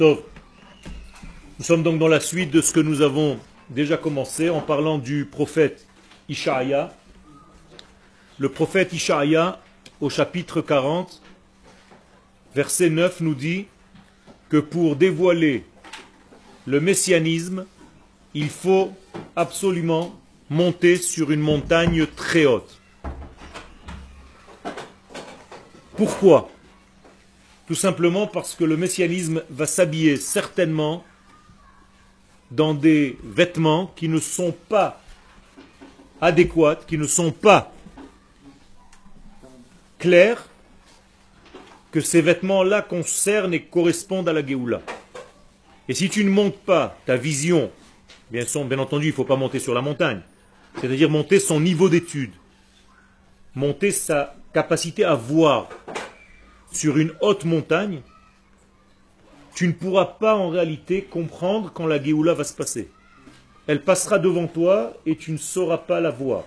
Tov. Nous sommes donc dans la suite de ce que nous avons déjà commencé en parlant du prophète Ishaïa. Le prophète Ishaïa, au chapitre 40, verset 9, nous dit que pour dévoiler le messianisme, il faut absolument monter sur une montagne très haute. Pourquoi ? Tout simplement parce que le messianisme va s'habiller certainement dans des vêtements qui ne sont pas adéquats, qui ne sont pas clairs, que ces vêtements-là concernent et correspondent à la Géoula. Et si tu ne montes pas ta vision, bien entendu, il ne faut pas monter sur la montagne, c'est-à-dire monter son niveau d'étude, monter sa capacité à voir sur une haute montagne, tu ne pourras pas en réalité comprendre quand la Géoula va se passer. Elle passera devant toi et tu ne sauras pas la voir.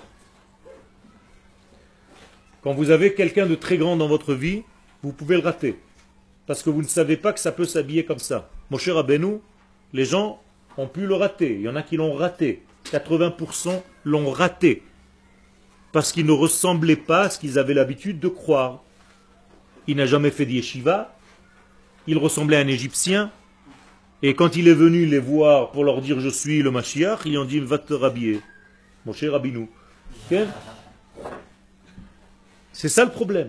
Quand vous avez quelqu'un de très grand dans votre vie, vous pouvez le rater. Parce que vous ne savez pas que ça peut s'habiller comme ça. Moshe Rabbeinu, les gens ont pu le rater. Il y en a qui l'ont raté. 80% l'ont raté. Parce qu'il ne ressemblait pas à ce qu'ils avaient l'habitude de croire. Il n'a jamais fait d'yeshiva. Il ressemblait à un Égyptien. Et quand il est venu les voir pour leur dire « Je suis le Mashiach », ils ont dit « Va te rhabiller ». Moshe Rabbeinu. Okay? C'est ça le problème.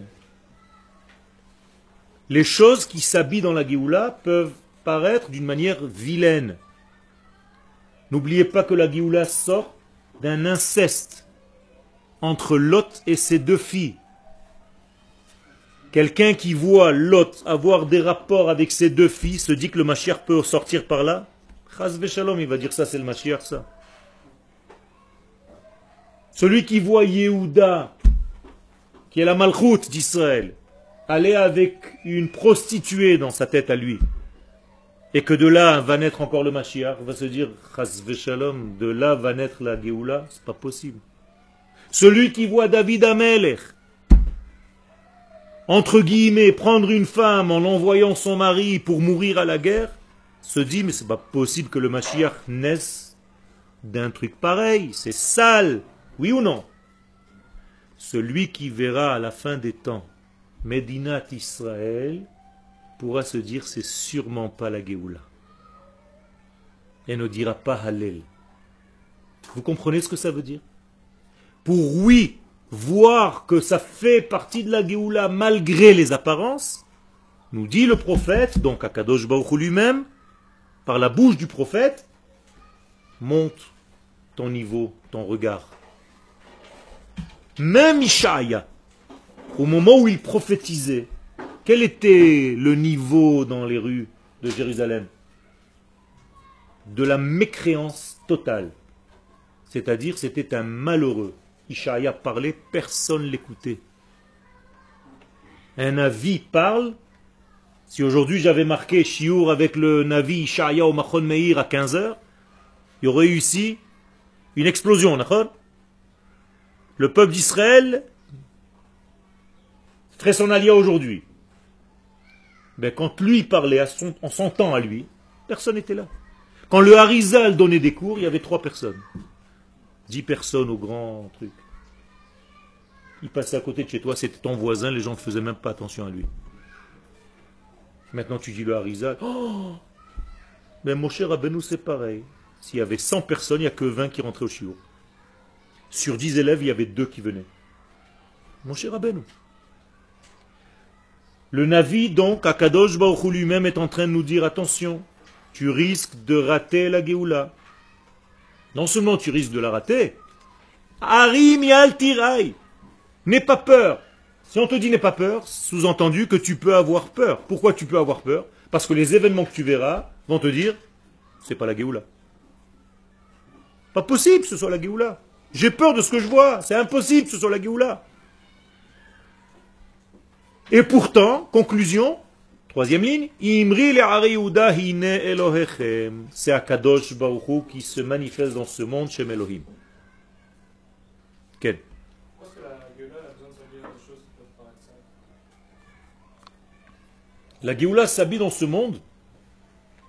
Les choses qui s'habillent dans la Géoula peuvent paraître d'une manière vilaine. N'oubliez pas que la Géoula sort d'un inceste entre Lot et ses deux filles. Quelqu'un qui voit Lot avoir des rapports avec ses deux filles se dit que le Mashiach peut sortir par là. Chas v'shalom, il va dire ça, c'est le Mashiach, ça. Celui qui voit Yehuda, qui est la Malchoute d'Israël, aller avec une prostituée dans sa tête à lui, et que de là va naître encore le Mashiach, va se dire, Chas v'shalom, de là va naître la Géoula, c'est pas possible. Celui qui voit David Amelech, entre guillemets, prendre une femme en envoyant son mari pour mourir à la guerre, se dit, mais c'est pas possible que le Mashiach naisse d'un truc pareil, c'est sale, oui ou non? Celui qui verra à la fin des temps Medinat Israël pourra se dire, c'est sûrement pas la Géoula. Et ne dira pas Hallel. Vous comprenez ce que ça veut dire? Pour oui, voir que ça fait partie de la Géoula malgré les apparences, nous dit le prophète, donc Akadosh Baruch Hu lui-même, par la bouche du prophète, monte ton niveau, ton regard. Même Ishaïa, au moment où il prophétisait, quel était le niveau dans les rues de Jérusalem? De la mécréance totale. C'est-à-dire, c'était un malheureux. Ishaïa parlait, personne ne l'écoutait. Un Navi parle. Si aujourd'hui j'avais marqué Shiur avec le Navi Ishaïa au Machon Meir à 15 heures, il y aurait eu ici une explosion, d'accord? Le peuple d'Israël ferait son alia aujourd'hui. Mais quand lui parlait en son temps à lui, personne n'était là. Quand le Harizal donnait des cours, il y avait 3 personnes. 10 personnes au grand truc. Il passait à côté de chez toi, c'était ton voisin, les gens ne faisaient même pas attention à lui. Maintenant tu dis le Harizal. Oh, mais Moshe Rabbeinu c'est pareil. S'il y avait 100 personnes, il n'y a que 20 qui rentraient au shiur. Sur 10 élèves, il y avait 2 qui venaient. Moshe Rabbeinu. Le Navi, donc, Akadosh Baruch Hu lui-même est en train de nous dire, attention, tu risques de rater la Géoula. Non seulement tu risques de la rater, Harim Yal Tirai, n'aie pas peur. Si on te dit n'aie pas peur, sous-entendu que tu peux avoir peur. Pourquoi tu peux avoir peur? Parce que les événements que tu verras vont te dire, c'est pas la Géoula. Pas possible que ce soit la Géoula. J'ai peur de ce que je vois, c'est impossible que ce soit la Géoula. Et pourtant, conclusion, 3e ligne, Imri le'ari Yehuda hine Elohechem. C'est Akadosh Baruch Hu qui se manifeste dans ce monde chez Elohim. Quel? Pourquoi est-ce que la Géoula a besoin de s'habiller dans des choses qui peuvent paraître sales? La Géoula s'habille dans ce monde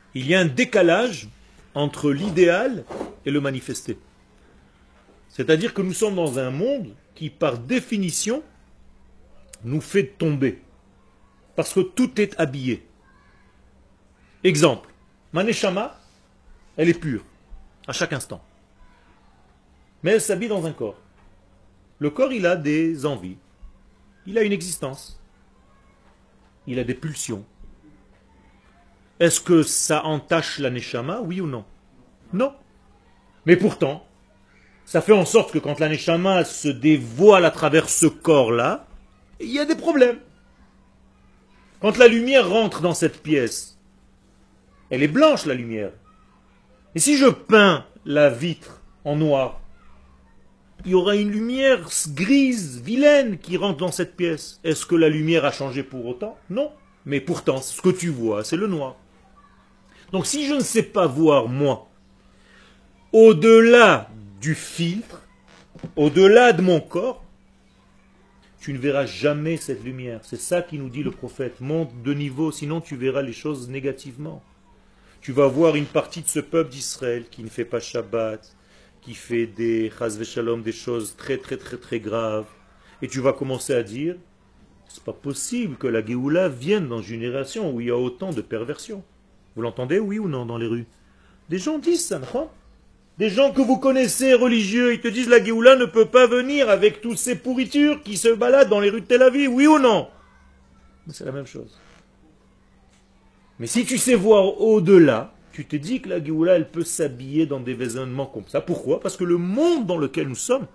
Il y a un décalage entre l'idéal et le manifesté. C'est-à-dire que nous sommes dans un monde qui, par définition, nous fait tomber. Parce que tout est habillé. Exemple, ma neshama, elle est pure, à chaque instant. Mais elle s'habille dans un corps. Le corps, il a des envies. Il a une existence. Il a des pulsions. Est-ce que ça entache la neshama, oui ou non? Non. Mais pourtant, ça fait en sorte que quand la neshama se dévoile à travers ce corps-là, il y a des problèmes. Quand la lumière rentre dans cette pièce, elle est blanche la lumière. Et si je peins la vitre en noir, il y aura une lumière grise, vilaine qui rentre dans cette pièce. Est-ce que la lumière a changé pour autant? Non. Mais pourtant, ce que tu vois, c'est le noir. Donc si je ne sais pas voir, moi, au-delà du filtre, au-delà de mon corps, tu ne verras jamais cette lumière. C'est ça qui nous dit le prophète. Monte de niveau, sinon tu verras les choses négativement. Tu vas voir une partie de ce peuple d'Israël qui ne fait pas Shabbat, qui fait des chas v'shalom, des choses très très très très graves. Et tu vas commencer à dire, c'est pas possible que la Géoula vienne dans une génération où il y a autant de perversion. Vous l'entendez, oui ou non, dans les rues? Des gens disent ça, non? Des gens que vous connaissez, religieux, ils te disent la Géoula ne peut pas venir avec toutes ces pourritures qui se baladent dans les rues de Tel Aviv, oui ou non? Mais c'est la même chose. Mais si tu sais voir au-delà, tu te dis que la Géoula, elle peut s'habiller dans des raisonnements comme ça. Pourquoi? Parce que le monde dans lequel nous sommes,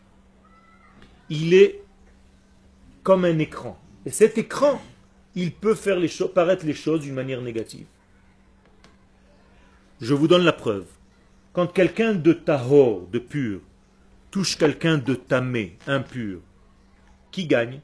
il est comme un écran. Et cet écran, il peut faire paraître les choses d'une manière négative. Je vous donne la preuve. Quand quelqu'un de tahor, de pur, touche quelqu'un de tamé, impur, qui gagne?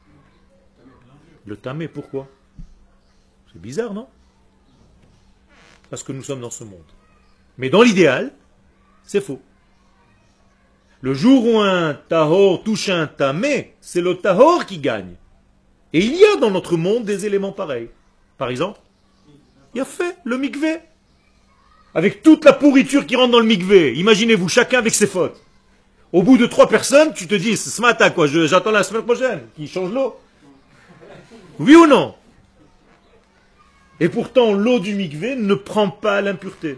Le tamé, pourquoi? C'est bizarre, non? Parce que nous sommes dans ce monde. Mais dans l'idéal, c'est faux. Le jour où un tahor touche un tamé, c'est le tahor qui gagne. Et il y a dans notre monde des éléments pareils. Par exemple, il y a fait le mikvé. Avec toute la pourriture qui rentre dans le mikvé, imaginez-vous, chacun avec ses fautes. Au bout de 3 personnes, tu te dis, ce matin, quoi, j'attends la semaine prochaine, qu'il change l'eau. Oui ou non? Et pourtant, l'eau du mikvé ne prend pas l'impureté.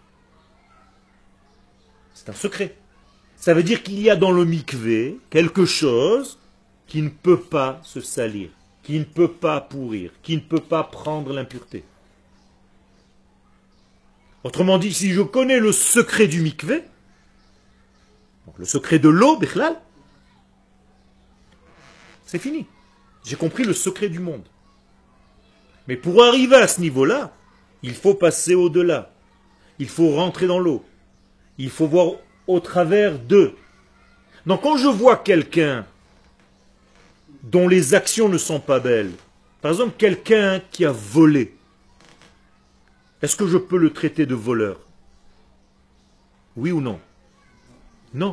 C'est un secret. Ça veut dire qu'il y a dans le mikvé quelque chose qui ne peut pas se salir, qui ne peut pas pourrir, qui ne peut pas prendre l'impureté. Autrement dit, si je connais le secret du mikvé, le secret de l'eau, Bechlal, c'est fini. J'ai compris le secret du monde. Mais pour arriver à ce niveau-là, il faut passer au-delà. Il faut rentrer dans l'eau. Il faut voir au travers d'eux. Donc quand je vois quelqu'un dont les actions ne sont pas belles, par exemple quelqu'un qui a volé, est-ce que je peux le traiter de voleur? Oui ou non? Non.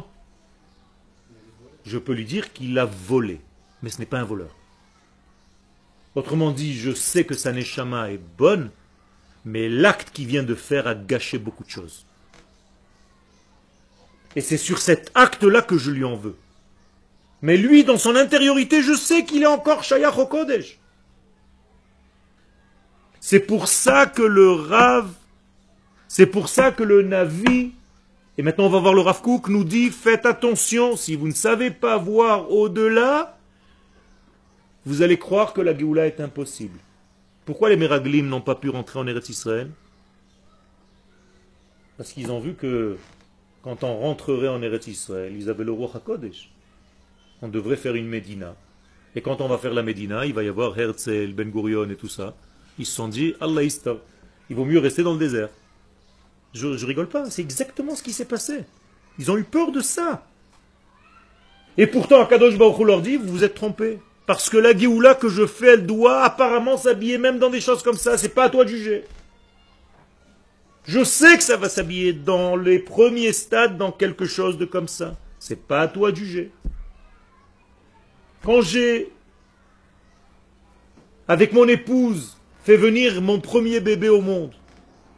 Je peux lui dire qu'il a volé, mais ce n'est pas un voleur. Autrement dit, je sais que sa neshama est bonne, mais l'acte qu'il vient de faire a gâché beaucoup de choses. Et c'est sur cet acte-là que je lui en veux. Mais lui, dans son intériorité, je sais qu'il est encore Shayach au Kodesh. C'est pour ça que le Rav, c'est pour ça que le Navi, et maintenant on va voir le Rav Kook, nous dit, faites attention, si vous ne savez pas voir au-delà, vous allez croire que la Géoula est impossible. Pourquoi les Meraglim n'ont pas pu rentrer en Eretz Israël? Parce qu'ils ont vu que quand on rentrerait en Eretz Israël, ils avaient le roi HaKodesh. On devrait faire une Médina. Et quand on va faire la Médina, il va y avoir Herzl, Ben Gurion et tout ça. Ils se sont dit, Allah Istar, il vaut mieux rester dans le désert. Je rigole pas, c'est exactement ce qui s'est passé. Ils ont eu peur de ça. Et pourtant, Akadosh Baruch Hu leur dit, vous vous êtes trompés. Parce que la Géoula que je fais, elle doit apparemment s'habiller même dans des choses comme ça. C'est pas à toi de juger. Je sais que ça va s'habiller dans les premiers stades, dans quelque chose de comme ça. C'est pas à toi de juger. Quand j'ai, avec mon épouse, fait venir mon premier bébé au monde,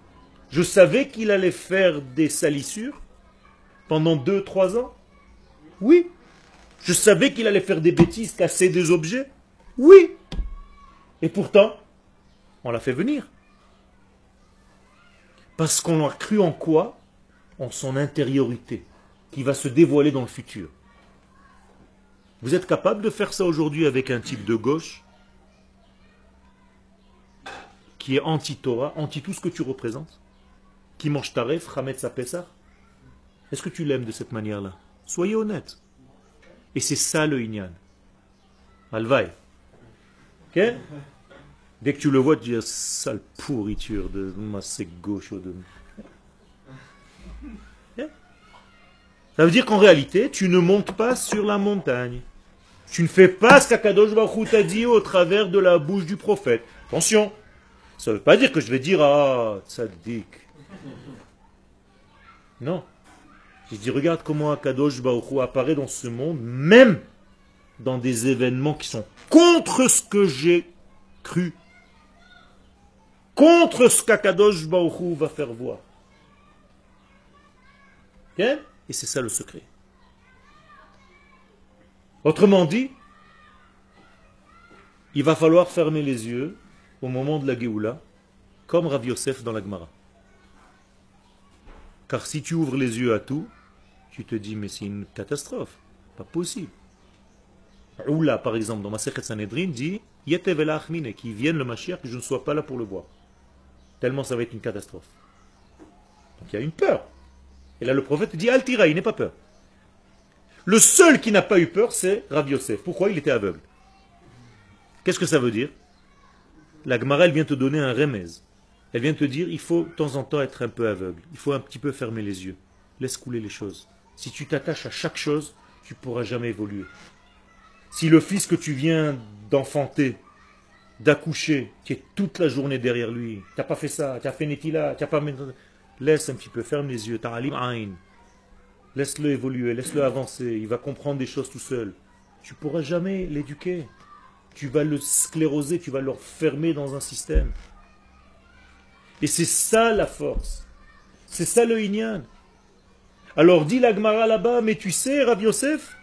Je savais qu'il allait faire des salissures pendant 2, 3 ans. Oui. Je savais qu'il allait faire des bêtises, casser des objets. Oui. Et pourtant, on l'a fait venir. Parce qu'on a cru en quoi? En son intériorité, qui va se dévoiler dans le futur. Vous êtes capable de faire ça aujourd'hui avec un type de gauche qui est anti-Torah, anti tout ce que tu représentes, qui mange taref, chametz à Pessah? Est-ce que tu l'aimes de cette manière-là? Soyez honnête. Et c'est ça le Inyan. Alvaï. Ok? Dès que tu le vois, tu dis, sale pourriture de massé gauche. Ça veut dire qu'en réalité, tu ne montes pas sur la montagne. Tu ne fais pas ce qu'Akadosh Baruch Hu t'a dit au travers de la bouche du prophète. Attention, ça ne veut pas dire que je vais dire, ah, tzaddik. Non. Je dis, regarde comment Akadosh Baruch Hu apparaît dans ce monde, même dans des événements qui sont contre ce que j'ai cru. Contre ce qu'Akadosh Baruch Hu va faire voir. Okay? Et c'est ça le secret. Autrement dit, il va falloir fermer les yeux au moment de la Géoula, comme Rav Yosef dans la Gemara. Car si tu ouvres les yeux à tout, tu te dis, mais c'est une catastrophe. Pas possible. Oula, par exemple, dans Masechet Sanhedrin, dit, Yetev el Achmine, qu'il vienne le Mashiach, que je ne sois pas là pour le voir. Tellement ça va être une catastrophe. Donc il y a une peur. Et là, le prophète dit, Altira, il n'est pas peur. Le seul qui n'a pas eu peur, c'est Rav Yosef. Pourquoi? Il était aveugle. Qu'est-ce que ça veut dire? La Gemara, elle vient te donner un remez. Elle vient te dire, il faut de temps en temps être un peu aveugle. Il faut un petit peu fermer les yeux. Laisse couler les choses. Si tu t'attaches à chaque chose, tu ne pourras jamais évoluer. Si le fils que tu viens d'enfanter, d'accoucher, qui est toute la journée derrière lui, tu n'as pas fait ça, tu as fait Netila, tu n'as pas... Laisse un petit peu, ferme les yeux, ta'alim aïn. Laisse-le évoluer, laisse-le avancer, il va comprendre des choses tout seul. Tu ne pourras jamais l'éduquer. Tu vas le scléroser, tu vas le fermer dans un système. Et c'est ça la force. C'est ça le Inyan. Alors dit la Gemara là-bas, mais tu sais, Rav Yosef,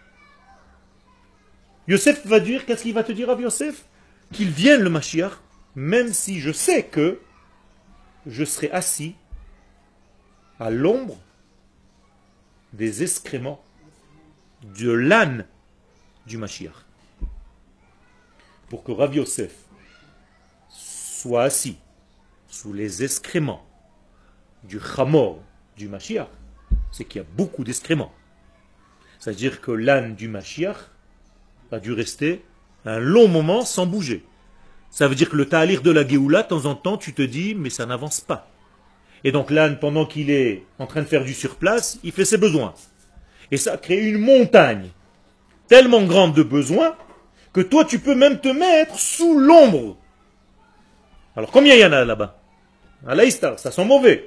Yosef va dire, qu'est-ce qu'il va te dire, Rav Yosef? Qu'il vienne le Mashiach, même si je sais que je serai assis à l'ombre des excréments de l'âne du Mashiach. Pour que Rav Yosef soit assis sous les excréments du Chamor du Mashiach, c'est qu'il y a beaucoup d'excréments. C'est-à-dire que l'âne du Mashiach a dû rester un long moment sans bouger. Ça veut dire que le ta'alir de la Géoula, de temps en temps, tu te dis, mais ça n'avance pas. Et donc l'âne, pendant qu'il est en train de faire du surplace, il fait ses besoins. Et ça crée une montagne tellement grande de besoins que toi, tu peux même te mettre sous l'ombre. Alors combien il y en a là-bas? À l'Aïstar, ça sent mauvais.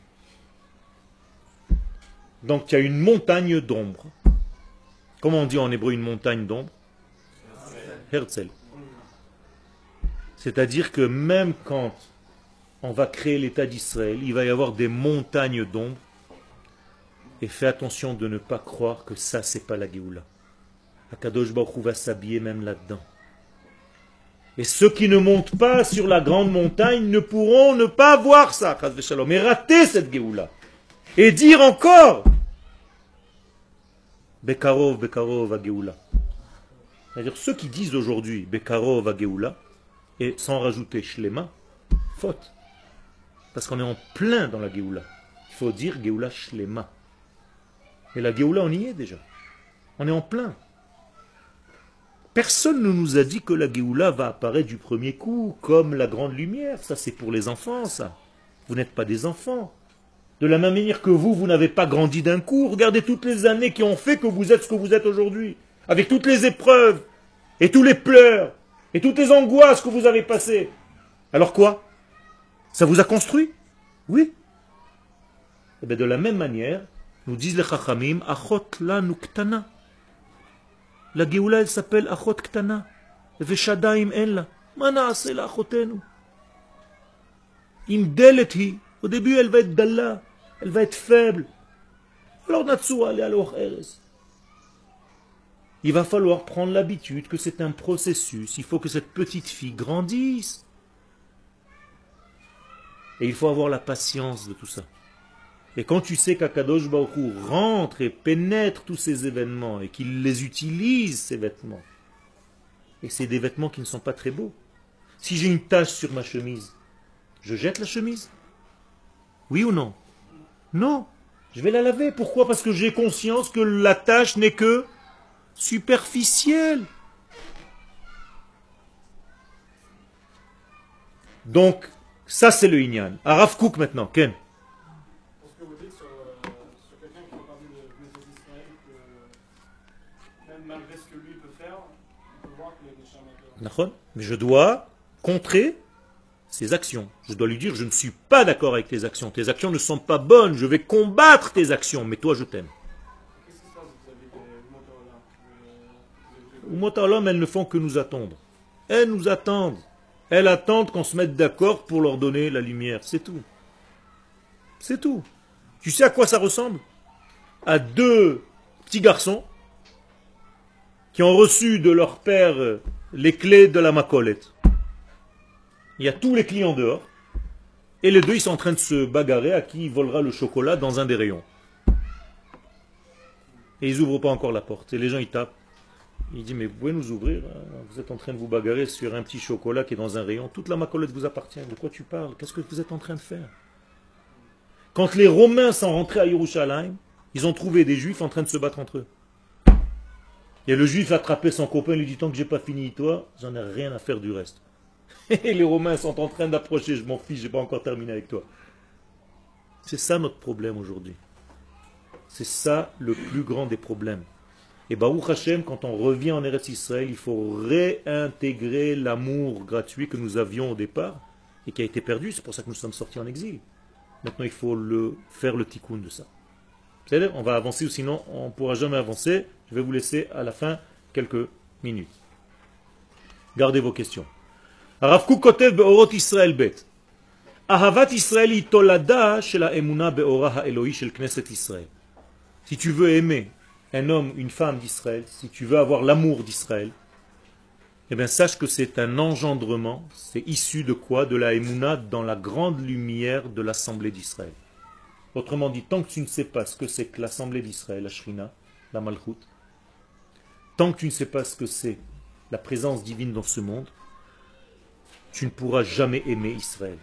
Donc il y a une montagne d'ombre. Comment on dit en hébreu une montagne d'ombre? Herzl. C'est-à-dire que même quand on va créer l'État d'Israël, il va y avoir des montagnes d'ombre. Et fais attention de ne pas croire que ça, c'est pas la Géoula. Akadosh Baruch Hu va s'habiller même là-dedans. Et ceux qui ne montent pas sur la grande montagne ne pourront ne pas voir ça, mais rater cette Géoula. Et dire encore Bekarov, Bekarov à Géoula. C'est-à-dire ceux qui disent aujourd'hui Bekarov à Géoula, et sans rajouter Shlema, faute. Parce qu'on est en plein dans la Géoula. Il faut dire Géoula Shlema. Et la Géoula, on y est déjà. On est en plein. Personne ne nous a dit que la Géoula va apparaître du premier coup, comme la grande lumière. Ça, c'est pour les enfants, ça. Vous n'êtes pas des enfants. De la même manière que vous n'avez pas grandi d'un coup. Regardez toutes les années qui ont fait que vous êtes ce que vous êtes aujourd'hui. Avec toutes les épreuves, et tous les pleurs, et toutes les angoisses que vous avez passées. Alors quoi? Ça vous a construit? Oui. Et bien de la même manière, nous disent les Chachamim, Achot la nuktana. La Géoula, elle s'appelle Achot Ktana. Veshadaim en la. Ma naase la achotenu. Im delet hi, Au début, elle va être dalla, elle va être faible. Alors Natsu, allez alors Eres. Il va falloir prendre l'habitude que c'est un processus. Il faut que cette petite fille grandisse. Et il faut avoir la patience de tout ça. Et quand tu sais qu'Akadosh Baruch Hu rentre et pénètre tous ces événements et qu'il les utilise, ces vêtements, et c'est des vêtements qui ne sont pas très beaux. Si j'ai une tache sur ma chemise, je jette la chemise? Oui ou non? Non. Je vais la laver. Pourquoi? Parce que j'ai conscience que la tache n'est que superficielle. Donc, ça c'est le Inyan. Arav Kook maintenant, Ken. Parce que vous dites sur quelqu'un qui fait partie de Knesset Israël que même malgré ce que lui peut faire, on peut voir qu'il y a des charmateurs. Mais je dois contrer ses actions. Je dois lui dire, je ne suis pas d'accord avec tes actions. Tes actions ne sont pas bonnes. Je vais combattre tes actions, mais toi je t'aime. Qu'est-ce qui se passe vis-à-vis des Motorla? Umotaolam, elles ne font que nous attendre. Elles nous attendent. Elles attendent qu'on se mette d'accord pour leur donner la lumière. C'est tout. C'est tout. Tu sais à quoi ça ressemble? À deux petits garçons qui ont reçu de leur père les clés de la macolette. Il y a tous les clients dehors. Et les deux, ils sont en train de se bagarrer à qui volera le chocolat dans un des rayons. Et ils n'ouvrent pas encore la porte. Et les gens, ils tapent. Il dit, mais vous pouvez nous ouvrir? Vous êtes en train de vous bagarrer sur un petit chocolat qui est dans un rayon. Toute la macolette vous appartient. De quoi tu parles? Qu'est-ce que vous êtes en train de faire? Quand les Romains sont rentrés à Yerushalayim, ils ont trouvé des Juifs en train de se battre entre eux. Et le Juif a attrapé son copain et lui dit, tant que j'ai pas fini toi, j'en ai rien à faire du reste. Et les Romains sont en train d'approcher, je m'en fiche, j'ai pas encore terminé avec toi. C'est ça notre problème aujourd'hui. C'est ça le plus grand des problèmes. Et Baruch Hashem, quand on revient en Eretz Israël, il faut réintégrer l'amour gratuit que nous avions au départ et qui a été perdu. C'est pour ça que nous sommes sortis en exil. Maintenant, il faut faire le tikkun de ça. C'est-à-dire, on va avancer ou sinon on ne pourra jamais avancer. Je vais vous laisser à la fin quelques minutes. Gardez vos questions. Rav Kook kotev be'orot Israël bet. Ahavat Israël hi tolada shel ha'emuna be'ora ha'eloi shel Knesset Israël. Si tu veux aimer un homme, une femme d'Israël, si tu veux avoir l'amour d'Israël, eh bien sache que c'est un engendrement, c'est issu de quoi? De la Emouna dans la grande lumière de l'Assemblée d'Israël. Autrement dit, tant que tu ne sais pas ce que c'est que l'Assemblée d'Israël, la Shrina, la Malchut, tant que tu ne sais pas ce que c'est la présence divine dans ce monde, tu ne pourras jamais aimer Israël.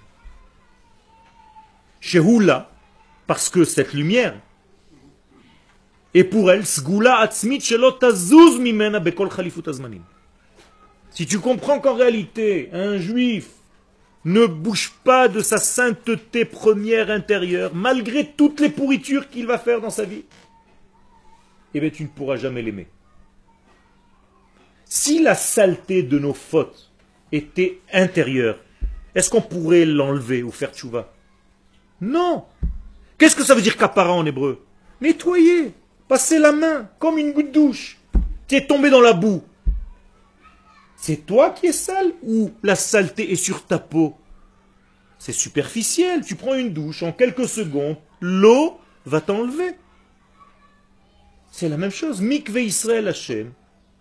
Shehoula, parce que cette lumière, et pour elle, Sgula Atzmit Shelo Tazuz Mimena Bekol Khalifut Azmanim. Si tu comprends qu'en réalité, un juif ne bouge pas de sa sainteté première intérieure, malgré toutes les pourritures qu'il va faire dans sa vie, eh bien tu ne pourras jamais l'aimer. Si la saleté de nos fautes était intérieure, est-ce qu'on pourrait l'enlever ou faire tchouva? Non. Qu'est-ce que ça veut dire kapara en hébreu? Nettoyer. Passer la main, comme une goutte douche. Tu es tombé dans la boue. C'est toi qui es sale ou la saleté est sur ta peau? C'est superficiel. Tu prends une douche, en quelques secondes, l'eau va t'enlever. C'est la même chose. Mikve Israël Hashem.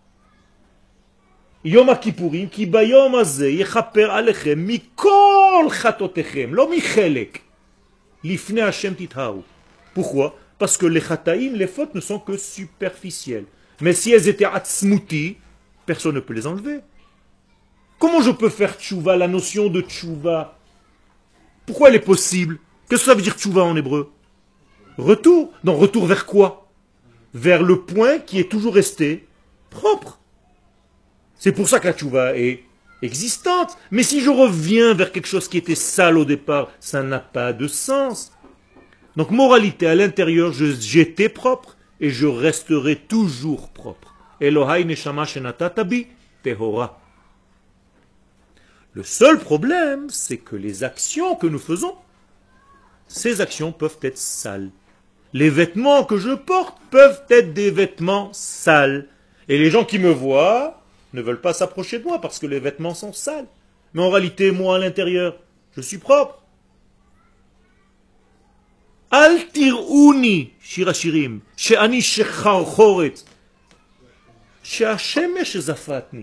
Yom HaKippurim, ki bayom hazeh yechaper alechem mikol chatotechem, lo michelek. Lifnei Hashem titharu. Pourquoi? Parce que les chataïm, les fautes ne sont que superficielles. Mais si elles étaient atzmuti, personne ne peut les enlever. Comment je peux faire tchouva, la notion de tchouva? Pourquoi elle est possible? Qu'est-ce que ça veut dire tchouva en hébreu? Retour. Donc retour vers quoi? Vers le point qui est toujours resté propre. C'est pour ça que la tchouva est existante. Mais si je reviens vers quelque chose qui était sale au départ, ça n'a pas de sens. Donc, moralité, à l'intérieur, j'étais propre et je resterai toujours propre. Elohai neshama shenatata bi tehora. Le seul problème, c'est que les actions que nous faisons, ces actions peuvent être sales. Les vêtements que je porte peuvent être des vêtements sales. Et les gens qui me voient ne veulent pas s'approcher de moi parce que les vêtements sont sales. Mais en réalité, moi, à l'intérieur, je suis propre. Al tir'uni, shir hashirim, she'ani shecharchoret, she'hashemesh zafatni.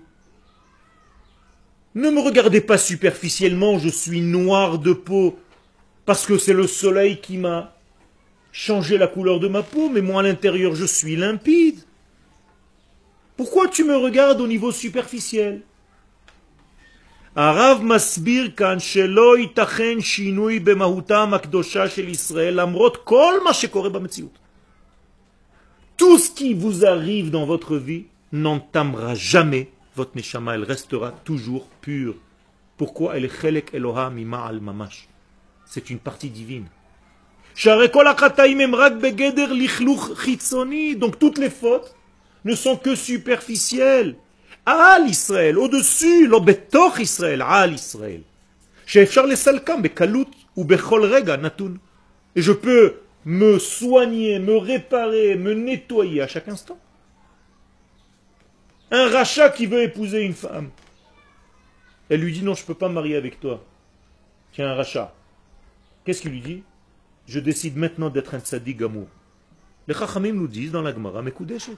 Ne me regardez pas superficiellement, je suis noir de peau, parce que c'est le soleil qui m'a changé la couleur de ma peau, mais moi à l'intérieur je suis limpide. Pourquoi tu me regardes au niveau superficiel? הרב מסביר כאן שלא ייתכן שינוי במהותם הקדושה של ישראל למרות כל מה שקורה במציאות. Tout ce qui vous arrive dans votre vie n'entamera jamais votre neshama, elle restera toujours pure. Pourquoi? Elle est chelek Eloha mima'al mamash. C'est une partie divine. שהרי כל החטאים הם רק בגדר לכלוך חיצוני. Donc toutes les fautes ne sont que superficielles. Al Israël, au-dessus, lo betoch Israël, Al Israël. שאפשר לסלקם בקלות ובכל רגע נתון. Et je peux me soigner, me réparer, me nettoyer à chaque instant. Un rachat qui veut épouser une femme. Elle lui dit non, je ne peux pas me marier avec toi. Tiens, un rachat. Qu'est-ce qu'il lui dit? Je décide maintenant d'être un tzaddik gamour. Les chachamim nous disent dans la Gemara, Mekudeshet.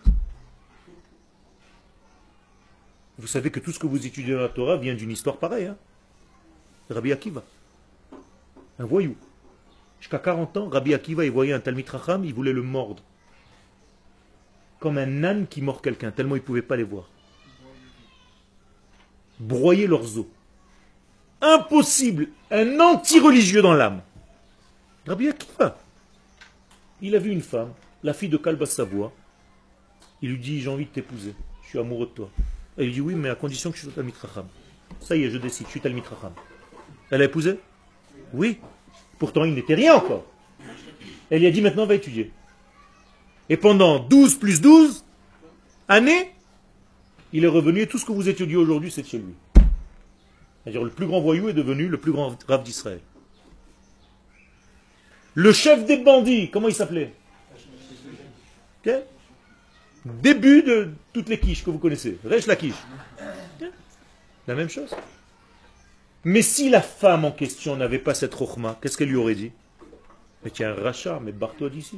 Vous savez que tout ce que vous étudiez dans la Torah vient d'une histoire pareille. Hein? Rabbi Akiva. Un voyou. Jusqu'à 40 ans, Rabbi Akiva, il voyait un Talmid Chacham, il voulait le mordre. Comme un âne qui mord quelqu'un, tellement il ne pouvait pas les voir. Broyer leurs os. Impossible. Un anti-religieux dans l'âme. Rabbi Akiva. Il a vu une femme, la fille de Kalba Savoie. Il lui dit, j'ai envie de t'épouser. Je suis amoureux de toi. Elle lui dit, oui, mais à condition que je sois Talmid Chacham. Ça y est, je décide, je suis Talmid Chacham. Elle a épousé? Oui. Pourtant, il n'était rien encore. Elle lui a dit, maintenant, va étudier. Et pendant 12 plus 12 années, il est revenu et tout ce que vous étudiez aujourd'hui, c'est chez lui. C'est-à-dire, le plus grand voyou est devenu le plus grand rave d'Israël. Le chef des bandits, comment il s'appelait? Okay. Début de toutes les quiches que vous connaissez. Resh la quiche. La même chose. Mais si la femme en question n'avait pas cette rochma, qu'est-ce qu'elle lui aurait dit? Mais tu es un rachat, mais barre-toi d'ici.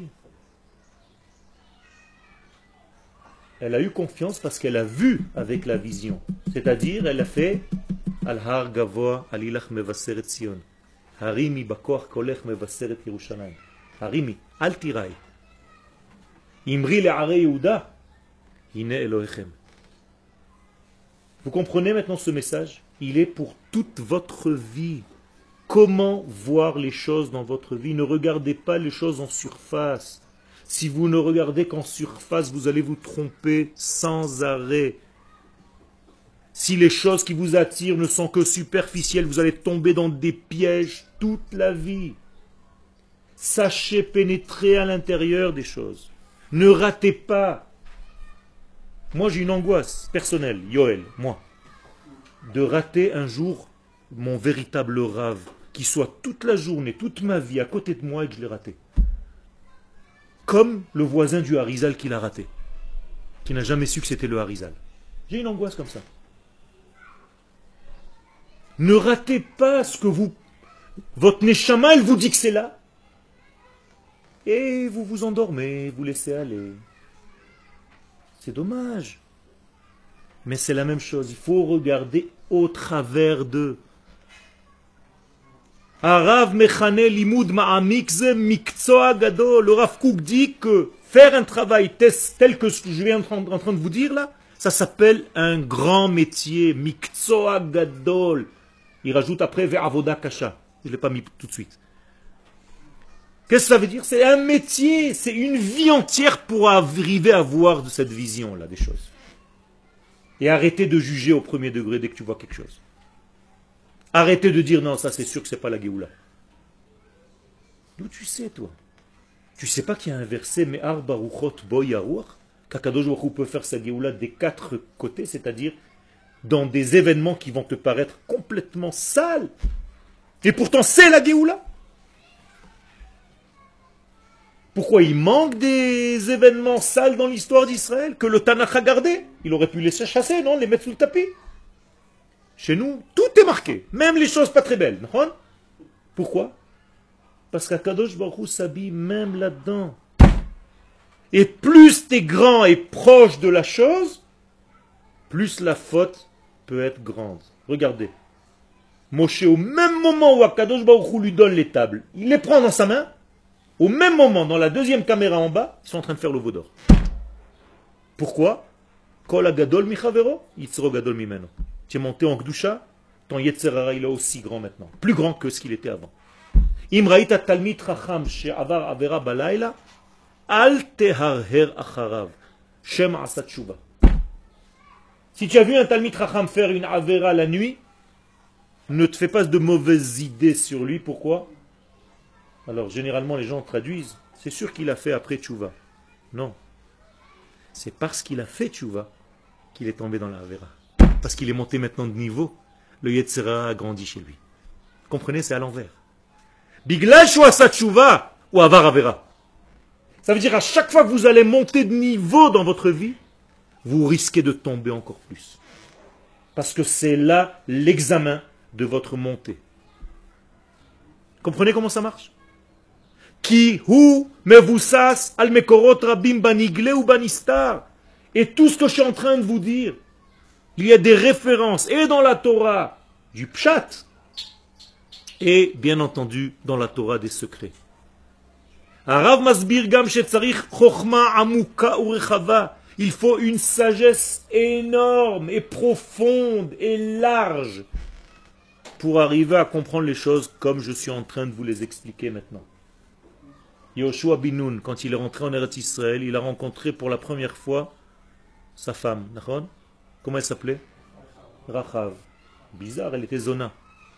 Elle a eu confiance parce qu'elle a vu avec la vision. C'est-à-dire, elle a fait Al-Har Gavoa Alilach Mevaseret Sion. Harimi Bakoach Kolech Mevaseret Yerushalayim. Harimi, Al Tirai. Imri le'are Yehuda. Hine Elohechem. Vous comprenez maintenant ce message? Il est pour toute votre vie. Comment voir les choses dans votre vie? Ne regardez pas les choses en surface. Si vous ne regardez qu'en surface, vous allez vous tromper sans arrêt. Si les choses qui vous attirent ne sont que superficielles, vous allez tomber dans des pièges toute la vie. Sachez pénétrer à l'intérieur des choses. Ne ratez pas. Moi, j'ai une angoisse personnelle, Yoel, moi, de rater un jour mon véritable rave, qui soit toute la journée, toute ma vie à côté de moi et que je l'ai raté. Comme le voisin du Harizal qui l'a raté, qui n'a jamais su que c'était le Harizal. J'ai une angoisse comme ça. Ne ratez pas ce que vous... Votre neshama, elle vous dit que c'est là. Et vous vous endormez, vous laissez aller. C'est dommage. Mais c'est la même chose. Il faut regarder au travers d'eux. Arav mechane limud ma'amik ze mikzoa gadol. Le Rav Kook dit que faire un travail tel que ce que je viens en train de vous dire là, ça s'appelle un grand métier. Mikzoa gadol. Il rajoute après ve'avoda kasha. Je ne l'ai pas mis tout de suite. Qu'est-ce que ça veut dire? C'est un métier, c'est une vie entière pour arriver à voir cette vision-là des choses. Et arrêtez de juger au premier degré dès que tu vois quelque chose. Arrêtez de dire non, ça c'est sûr que c'est pas la Géoula. D'où tu sais, toi? Tu sais pas qu'il y a un verset, mais Ar Baruchot Boy Aruach, qu'Akadosh Baruch Hu peut faire sa Géoula des quatre côtés, c'est-à-dire dans des événements qui vont te paraître complètement sales. Et pourtant, c'est la Géoula. Pourquoi il manque des événements sales dans l'histoire d'Israël que le Tanakh a gardé? Il aurait pu les chasser, non? Les mettre sous le tapis. Chez nous, tout est marqué, même les choses pas très belles. Pourquoi? Parce qu'Akadosh Baruch Hu s'habille même là-dedans. Et plus tu es grand et proche de la chose, plus la faute peut être grande. Regardez. Moshe, au même moment où Akadosh Baruch Hu lui donne les tables, il les prend dans sa main. Au même moment, dans la deuxième caméra en bas, ils sont en train de faire le veau d'or. Pourquoi? Kol agadol michavero, yitzro gadol mimeno. Tu es monté en Gdusha, ton Yetzerara il est aussi grand maintenant. Plus grand que ce qu'il était avant. Im raïta talmid chacham she'avar avera balayla, al teharher acharav, shem asat tshuva. Si tu as vu un talmid chacham faire une avera la nuit, ne te fais pas de mauvaises idées sur lui. Pourquoi? Alors, généralement, les gens traduisent. C'est sûr qu'il a fait après Tchouva. Non. C'est parce qu'il a fait Tchouva qu'il est tombé dans la Havera. Parce qu'il est monté maintenant de niveau. Le Yetzera a grandi chez lui. Comprenez, c'est à l'envers. Biglash ou Asa Tchouva ou Avar Havera. Ça veut dire à chaque fois que vous allez monter de niveau dans votre vie, vous risquez de tomber encore plus. Parce que c'est là l'examen de votre montée. Comprenez comment ça marche? Ki hu mevusas al mekorot rabim banigle ou banistar. Et tout ce que je suis en train de vous dire, il y a des références et dans la Torah du pshat et bien entendu dans la Torah des secrets. Arav masbir gam shetzarich chokhma amuka ou rechava. Il faut une sagesse énorme et profonde et large pour arriver à comprendre les choses comme je suis en train de vous les expliquer maintenant. Yoshua bin Nun, quand il est rentré en Eretz Israël, il a rencontré pour la première fois sa femme. Comment elle s'appelait? Rachav. Bizarre, elle était Zona.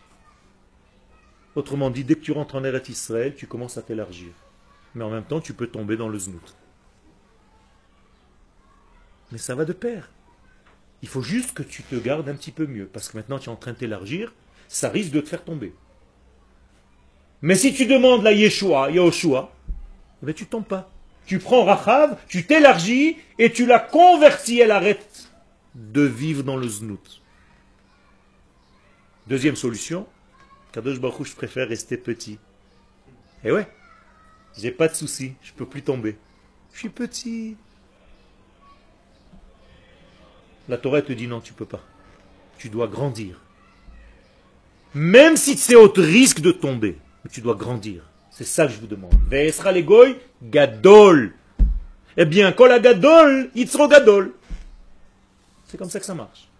Autrement dit, dès que tu rentres en Eretz Israël, tu commences à t'élargir. Mais en même temps, tu peux tomber dans le znout. Mais ça va de pair. Il faut juste que tu te gardes un petit peu mieux. Parce que maintenant, tu es en train de t'élargir, ça risque de te faire tomber. Mais si tu demandes la Yeshua, Yahushua, ben tu ne tombes pas. Tu prends Rachav, tu t'élargis et tu la convertis, elle arrête de vivre dans le znout. Deuxième solution, Kadosh Baruch Hu, je préfère rester petit. Eh ouais, j'ai pas de souci, je peux plus tomber. Je suis petit. La Torah te dit non, tu peux pas. Tu dois grandir. Même si c'est au risque de tomber, tu dois grandir. C'est ça que je vous demande. Ve'esra legoy gadol. Eh bien, kol gadol, yitzro gadol. C'est comme ça que ça marche.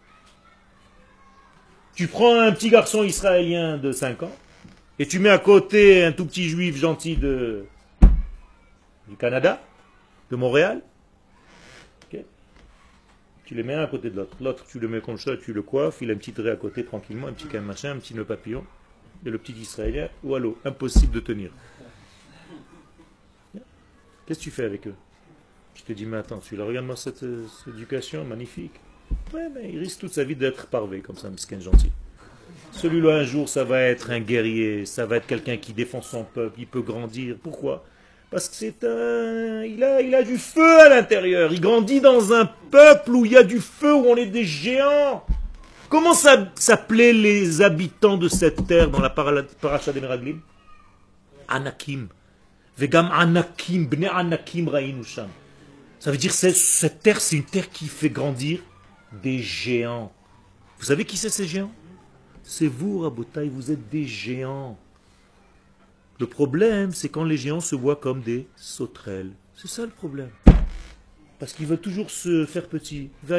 Tu prends un petit garçon israélien de 5 ans et tu mets à côté un tout petit juif gentil du Canada, de Montréal. Okay. Tu les mets un à côté de l'autre. L'autre, tu le mets comme ça, tu le coiffes, il a un petit trait à côté tranquillement, un petit machin, un petit nœud papillon. Et le petit israélien, ou allô, impossible de tenir. Qu'est-ce que tu fais avec eux? Je te dis, mais attends, celui-là, regarde-moi cette éducation, magnifique. Ouais, mais il risque toute sa vie d'être parvé, comme ça, miskin gentil. Celui-là, un jour, ça va être un guerrier, ça va être quelqu'un qui défend son peuple, il peut grandir. Pourquoi? Parce que il a du feu à l'intérieur. Il grandit dans un peuple où il y a du feu, où on est des géants. Comment s'appelaient les habitants de cette terre dans la paracha des Meraglim? Anakim. Vegam Anakim, Bne Anakim Raïnu Sham. Ça veut dire que cette terre, c'est une terre qui fait grandir des géants. Vous savez qui c'est ces géants? C'est vous, Rabotai, vous êtes des géants. Le problème, c'est quand les géants se voient comme des sauterelles. C'est ça le problème. Parce qu'ils veulent toujours se faire petits. On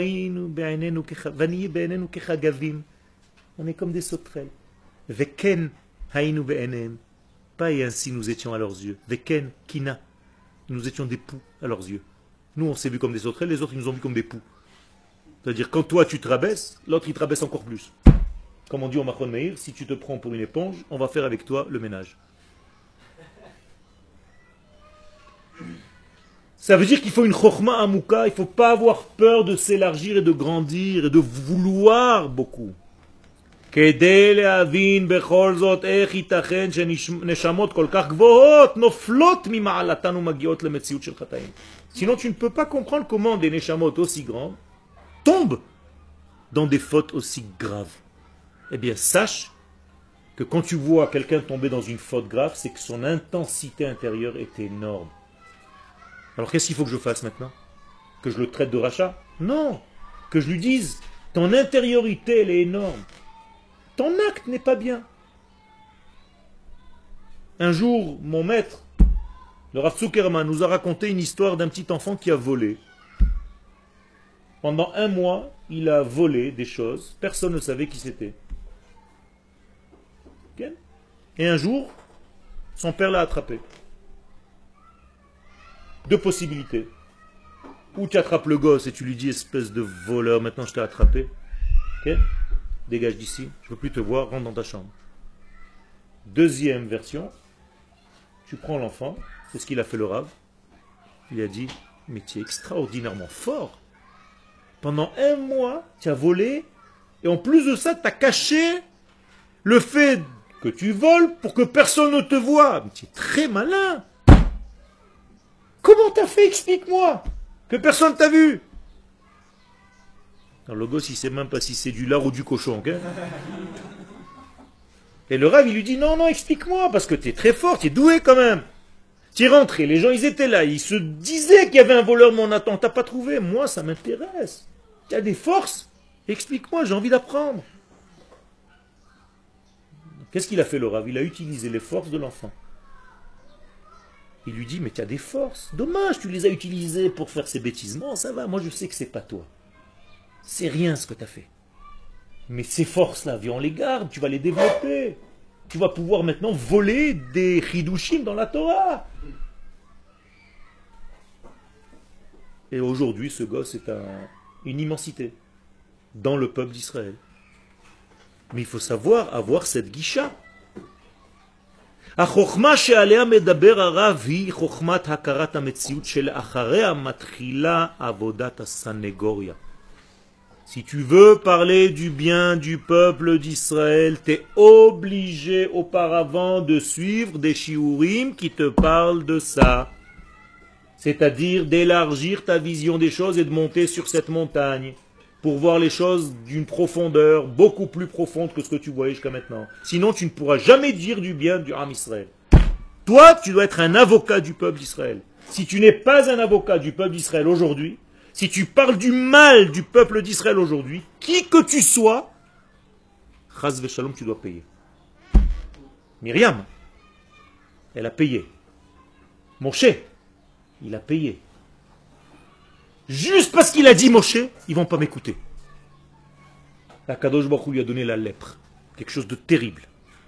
est comme des sauterelles. Veken hainu be'enem. Pas et ainsi nous étions à leurs yeux. Veken kina. Nous étions des poux à leurs yeux. Nous, on s'est vus comme des sauterelles, les autres, ils nous ont vus comme des poux. C'est-à-dire, quand toi, tu te rabaisses, l'autre, il te rabaisse encore plus. Comme on dit au Machon Meir, si tu te prends pour une éponge, on va faire avec toi le ménage. Ça veut dire qu'il faut une chokhma amuka, il ne faut pas avoir peur de s'élargir et de grandir et de vouloir beaucoup. כדי להבין בכל זאת איך ייתכן שנשמות כל כך גבוהות נופלות ממעלתן ומגיעות למציאות של חטאים. Sinon tu ne peux pas comprendre comment des neshamot aussi grandes tombent dans des fautes aussi graves. Eh bien sache que quand tu vois quelqu'un tomber dans une faute grave, c'est que son intensité intérieure est énorme. Alors qu'est-ce qu'il faut que je fasse maintenant? Que je le traite de rachat? Non. Que je lui dise, ton intériorité, elle est énorme. Ton acte n'est pas bien. Un jour, mon maître, le Rav Zuckerman, nous a raconté une histoire d'un petit enfant qui a volé. Pendant 1 mois, il a volé des choses. Personne ne savait qui c'était. Okay? Et un jour, son père l'a attrapé. 2 possibilités. Ou tu attrapes le gosse et tu lui dis, espèce de voleur, maintenant je t'ai attrapé. Okay? Dégage d'ici, je ne veux plus te voir, rentre dans ta chambre. Deuxième version, tu prends l'enfant, c'est ce qu'il a fait le Rav. Il a dit, mais tu es extraordinairement fort. Pendant 1 mois, tu as volé, et en plus de ça, tu as caché le fait que tu voles pour que personne ne te voie. Mais tu es très malin. Comment t'as fait? Explique-moi. Que personne t'a vu. Alors, le gosse, il ne sait même pas si c'est du lard ou du cochon. Okay? Et le Rav, il lui dit, non, non, explique-moi, parce que tu es très fort, tu es doué quand même. Tu es rentré, les gens, ils étaient là, ils se disaient qu'il y avait un voleur, mais on attend, t'as pas trouvé. Moi, ça m'intéresse. Tu as des forces. Explique-moi, j'ai envie d'apprendre. Qu'est-ce qu'il a fait le Rav? Il a utilisé les forces de l'enfant. Il lui dit, mais tu as des forces. Dommage, tu les as utilisées pour faire ces bêtises. Non, ça va, moi je sais que c'est pas toi. C'est rien ce que tu as fait. Mais ces forces-là, viens, on les garde, tu vas les développer. Tu vas pouvoir maintenant voler des chidushim dans la Torah. Et aujourd'hui, ce gosse est une immensité dans le peuple d'Israël. Mais il faut savoir avoir cette guisha. החוכמה שעליה מדבר הרב היא חוכמת הכרת המציאות שלאחריה מתחילה עבודת הסנגוריה. Si tu veux parler du bien du peuple d'Israël, tu es obligé auparavant de suivre des shiurim qui te parlent de ça. C'est-à-dire d'élargir ta vision des choses et de monter sur cette montagne pour voir les choses d'une profondeur beaucoup plus profonde que ce que tu voyais jusqu'à maintenant. Sinon, tu ne pourras jamais dire du bien du Ham Israël. Toi, tu dois être un avocat du peuple d'Israël. Si tu n'es pas un avocat du peuple d'Israël aujourd'hui, si tu parles du mal du peuple d'Israël aujourd'hui, qui que tu sois, Chaz v'shalom, tu dois payer. Myriam, elle a payé. Moshe, il a payé. Juste parce qu'il a dit Moshe, ils ne vont pas m'écouter. La Kadosh Baruch Hu lui a donné la lèpre. Quelque chose de terrible.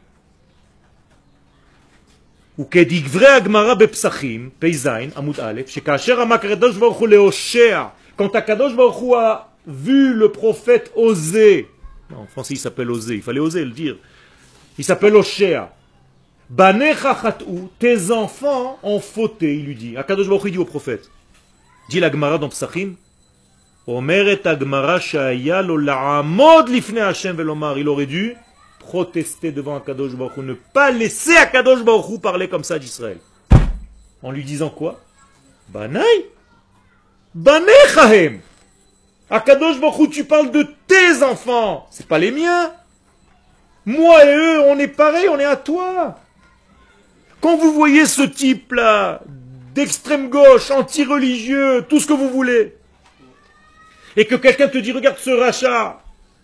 וכדברי הגמרא בפסחים, פ"ז, עמוד א', שכאשר אמר הקדוש ברוך הוא להושע, quand הקדוש ברוך הוא a vu le prophète Osée, en français il s'appelle Osée, il fallait oser le dire, il s'appelle Hoshea, Banecha chat'u, tes enfants ont fauté, il lui dit, הקדוש ברוך הוא dit au prophète, dit la Gemara dans Psachim, אומרת הגמרא שהיה לו לעמוד לפני השם ולומר, il aurait dû protester devant Akadosh Baruch Hu, ne pas laisser Akadosh Baruch Hu parler comme ça d'Israël. En lui disant quoi? Banai, Banechahem. Akadosh Baruch Hu, tu parles de tes enfants, c'est pas les miens. Moi et eux, on est pareil, on est à toi. Quand vous voyez ce type-là, d'extrême gauche, anti-religieux, tout ce que vous voulez, et que quelqu'un te dit, regarde ce rachat,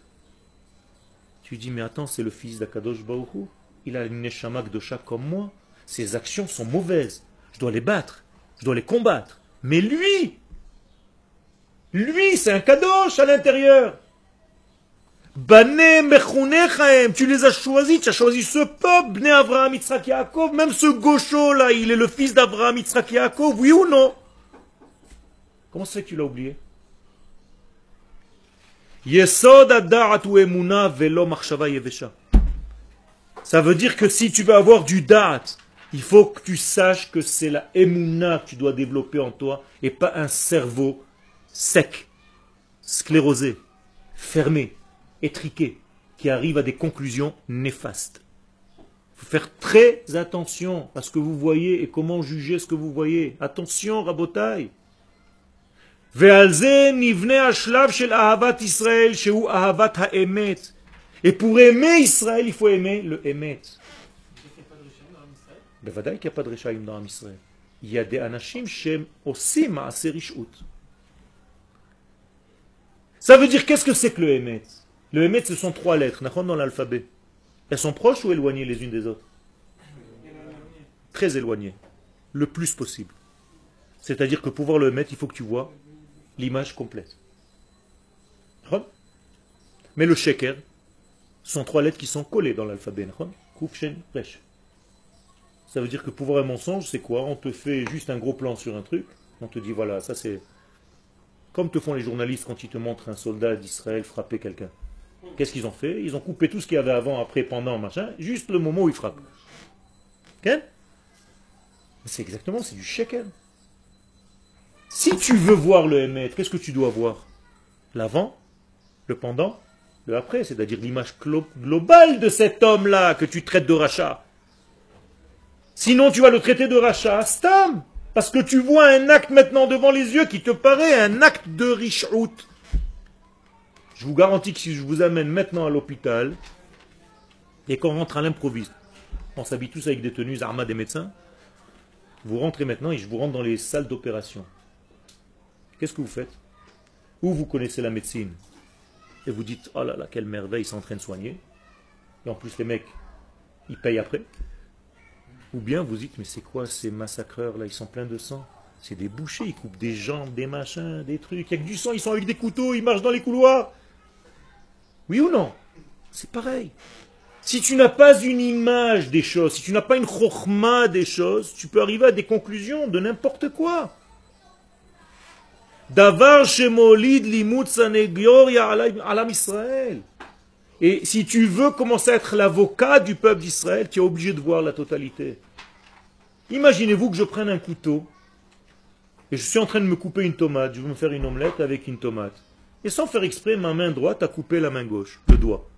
tu dis, mais attends, c'est le fils d'Akadosh Baruch Hu. Il a une neshama kdosha comme moi. Ses actions sont mauvaises. Je dois les battre. Je dois les combattre. Mais lui, c'est un kadosh à l'intérieur. Bane mechunechaem, tu les as choisis. Tu as choisi ce peuple, Bnei Avraham, Yitzhak, Yaakov. Même ce gaucho là, il est le fils d'Avraham, Yitzhak, Yaakov. Oui ou non? Comment c'est que tu l'as oublié? Ça veut dire que si tu veux avoir du da'at, il faut que tu saches que c'est la emuna que tu dois développer en toi et pas un cerveau sec, sclérosé, fermé, étriqué, qui arrive à des conclusions néfastes. Il faut faire très attention à ce que vous voyez et comment juger ce que vous voyez. Attention, Rabotai. ועל זה נבנה השלב של אהבת ישראל, שהוא אהבת האמת. Et pour aimer Israël, il faut aimer le Emet. Bevadaï qu'il n'y a pas de Rishaïm dans Israël. Il y a des Anashim Shem aussi Maaseh Rishut. Ça veut dire qu'est-ce que c'est que le Emet? Le Emet, ce sont 3 lettres, dans l'alphabet. Elles sont proches ou éloignées les unes des autres? Très éloignées. Le plus possible. C'est-à-dire que pour voir le Emet, il faut que tu vois l'image complète. Mais le Sheker, ce sont 3 lettres qui sont collées dans l'alphabet. Kuf, Shen, Resh. Ça veut dire que pour voir un mensonge, c'est quoi? On te fait juste un gros plan sur un truc. On te dit, voilà, ça c'est... Comme te font les journalistes quand ils te montrent un soldat d'Israël frapper quelqu'un. Qu'est-ce qu'ils ont fait? Ils ont coupé tout ce qu'il y avait avant, après, pendant, machin, juste le moment où il frappe. Okay? C'est exactement, c'est du shekel. Si tu veux voir le Emet, qu'est-ce que tu dois voir? L'avant, le pendant, le après, c'est-à-dire l'image globale de cet homme-là que tu traites de rachat. Sinon, tu vas le traiter de rachat, stam, parce que tu vois un acte maintenant devant les yeux qui te paraît un acte de rishout. Je vous garantis que si je vous amène maintenant à l'hôpital et qu'on rentre à l'improviste, on s'habille tous avec des tenues, armas des médecins, vous rentrez maintenant et je vous rentre dans les salles d'opération. Qu'est-ce que vous faites? Ou vous connaissez la médecine et vous dites, oh là là, quelle merveille, ils sont en train de soigner. Et en plus, les mecs, ils payent après. Ou bien vous dites, mais c'est quoi ces massacreurs là, ils sont pleins de sang. C'est des bouchers, ils coupent des jambes, des machins, des trucs, il n'y a que du sang, ils sont avec des couteaux, ils marchent dans les couloirs. Oui ou non? C'est pareil. Si tu n'as pas une image des choses, si tu n'as pas une chokhma des choses, tu peux arriver à des conclusions de n'importe quoi. Davar shemolid limut sanegioria alam Israël. Et si tu veux commencer à être l'avocat du peuple d'Israël, tu es obligé de voir la totalité. Imaginez-vous que je prenne un couteau et je suis en train de me couper une tomate, je veux me faire une omelette avec une tomate. Et sans faire exprès, ma main droite a coupé la main gauche, le doigt.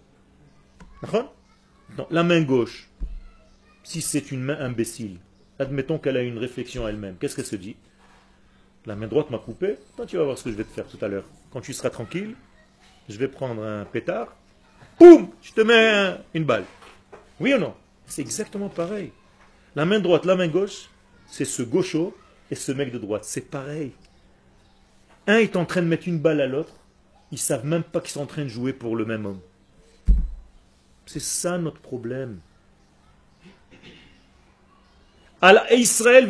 Non, la main gauche, si c'est une main imbécile, admettons qu'elle a une réflexion elle-même, qu'est-ce qu'elle se dit? La main droite m'a coupé, toi tu vas voir ce que je vais te faire tout à l'heure. Quand tu seras tranquille, je vais prendre un pétard, boum, je te mets une balle. Oui ou non? C'est exactement pareil. La main droite, la main gauche, c'est ce gaucho et ce mec de droite. C'est pareil. Un est en train de mettre une balle à l'autre, ils ne savent même pas qu'ils sont en train de jouer pour le même homme. C'est ça notre problème. Et Israël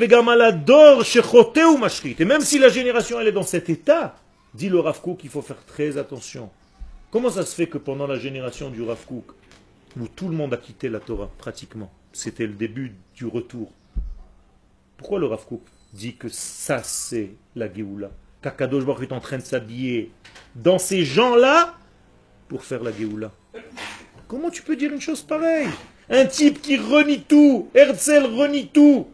et même si la génération elle est dans cet état, dit le Rav Kook, il faut faire très attention. Comment ça se fait que pendant la génération du Rav Kook, où tout le monde a quitté la Torah, pratiquement, c'était le début du retour, pourquoi le Rav Kook dit que ça c'est la Géoula? Qu'Akadosh Baruch Hu est en train de s'habiller dans ces gens-là pour faire la Géoula. Comment tu peux dire une chose pareille? Un type qui renie tout, Herzl renie tout.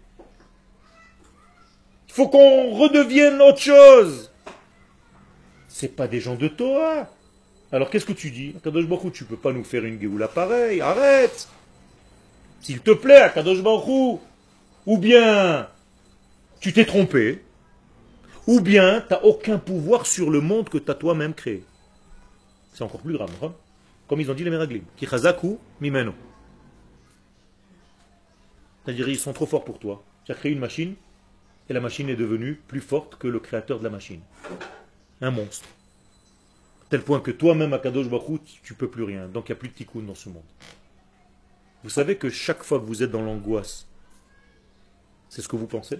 Il faut qu'on redevienne autre chose. C'est pas des gens de Torah. Alors qu'est-ce que tu dis? Akadosh Baruch Hu, tu peux pas nous faire une Géoula pareille, arrête. S'il te plaît, Akadosh Baruch Hu. Ou bien tu t'es trompé, ou bien tu n'as aucun pouvoir sur le monde que tu as toi-même créé. C'est encore plus grave, non? Comme ils ont dit les Meraglim. Ki chazaku mimeno. C'est-à-dire ils sont trop forts pour toi. Tu as créé une machine, et la machine est devenue plus forte que le créateur de la machine. Un monstre. À tel point que toi-même, Akadosh Baruch Hu, tu ne peux plus rien. Donc il n'y a plus de tikkun dans ce monde. Vous savez que chaque fois que vous êtes dans l'angoisse, c'est ce que vous pensez?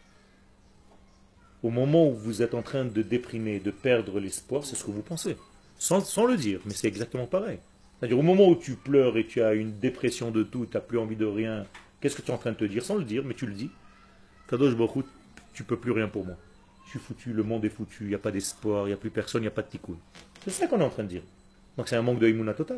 Au moment où vous êtes en train de déprimer, de perdre l'espoir, c'est ce que vous pensez. Sans le dire, mais c'est exactement pareil. C'est-à-dire au moment où tu pleures et tu as une dépression de tout, tu n'as plus envie de rien, qu'est-ce que tu es en train de te dire? Sans le dire, mais tu le dis. Kadosh Baruch Hu, tu ne peux plus rien pour moi. Je suis foutu, le monde est foutu, il n'y a pas d'espoir, il n'y a plus personne, il n'y a pas de tikkun. C'est ça qu'on est en train de dire. Donc c'est un manque de imuna total.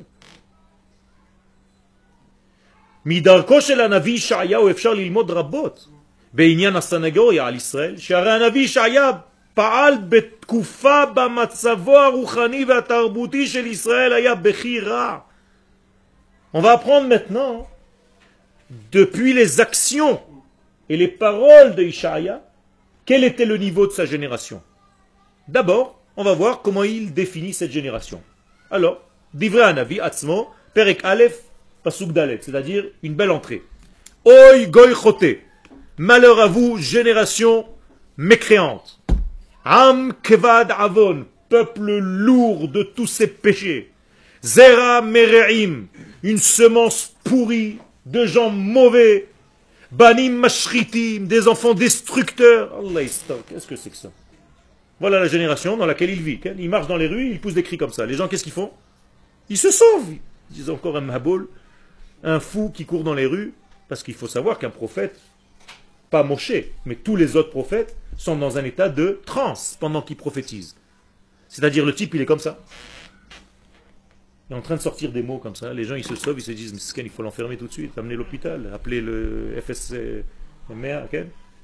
Midarko shel hanavi Yeshayahu efshar lilmod rabot בעניין הסנגוריה על ישראל, שהרי הנביא ישעיה פעל בתקופה במצבו הרוחני והתרבותי של ישראל היה בכי רע. On va apprendre maintenant, depuis les actions et les paroles de Yeshaïa, quel était le niveau de sa génération. D'abord, on va voir comment il définit cette génération. Alors, Divrei Hanavi Atzmo, Perek Aleph, Pasuk Dalet, c'est-à-dire une belle entrée. Oy goy chote, malheur à vous, génération mécréante. Am kevad avon, peuple lourd de tous ses péchés. Zera mereim, une semence pourrie de gens mauvais. Banim mashritim, des enfants destructeurs. Allah istar, qu'est-ce que c'est que ça? Voilà la génération dans laquelle il vit. Il marche dans les rues, il pousse des cris comme ça. Les gens, qu'est-ce qu'ils font? Ils se sauvent. Ils disent encore un maboul, un fou qui court dans les rues, parce qu'il faut savoir qu'un prophète, pas Moshe, mais tous les autres prophètes, sont dans un état de transe pendant qu'ils prophétisent. C'est-à-dire le type, il est comme ça. Il est en train de sortir des mots comme ça. Les gens, ils se sauvent, ils se disent, mais il faut l'enfermer tout de suite, amener l'hôpital, appeler le FSC, ok?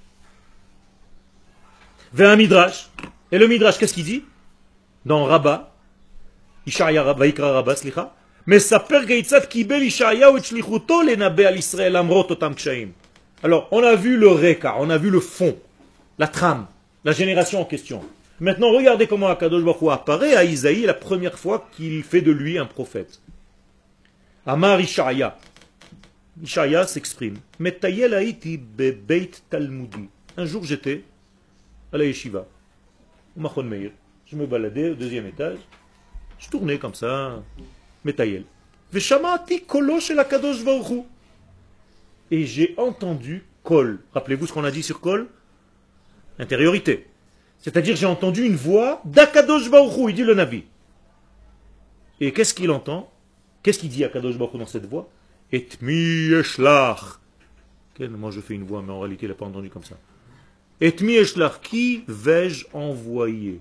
Vers un midrash. Et le midrash, qu'est-ce qu'il dit? Dans Rabbah, Ishaya Vaikra Rabbah, slicha. Mais ça perd Geitzat Kibel Ishaya ou Echlichuto les nabé al Israël amrot otam kshaim. Alors, on a vu le reka, on a vu le fond, la trame, la génération en question. Maintenant, regardez comment Akadosh Baruch Hu apparaît à Isaïe la première fois qu'il fait de lui un prophète. Amar Ishaya. Ishaya s'exprime. Metayel haïti bebeit talmudi. Un jour, j'étais à la yeshiva, au Machon Meir. Je me baladais au deuxième étage. Je tournais comme ça, Metayel. Veshamati kolo shel Akadosh Baruch Hu. Et j'ai entendu kol. Rappelez-vous ce qu'on a dit sur kol? Intériorité. C'est-à-dire j'ai entendu une voix d'Akadosh Baruch Hu, il dit le Navi. Et qu'est-ce qu'il entend? Qu'est-ce qu'il dit Akadosh Baruch Hu dans cette voix? Et mi eshlach. Moi je fais une voix, mais en réalité il n'a pas entendu comme ça. Et mi eshlach, qui vais-je envoyer?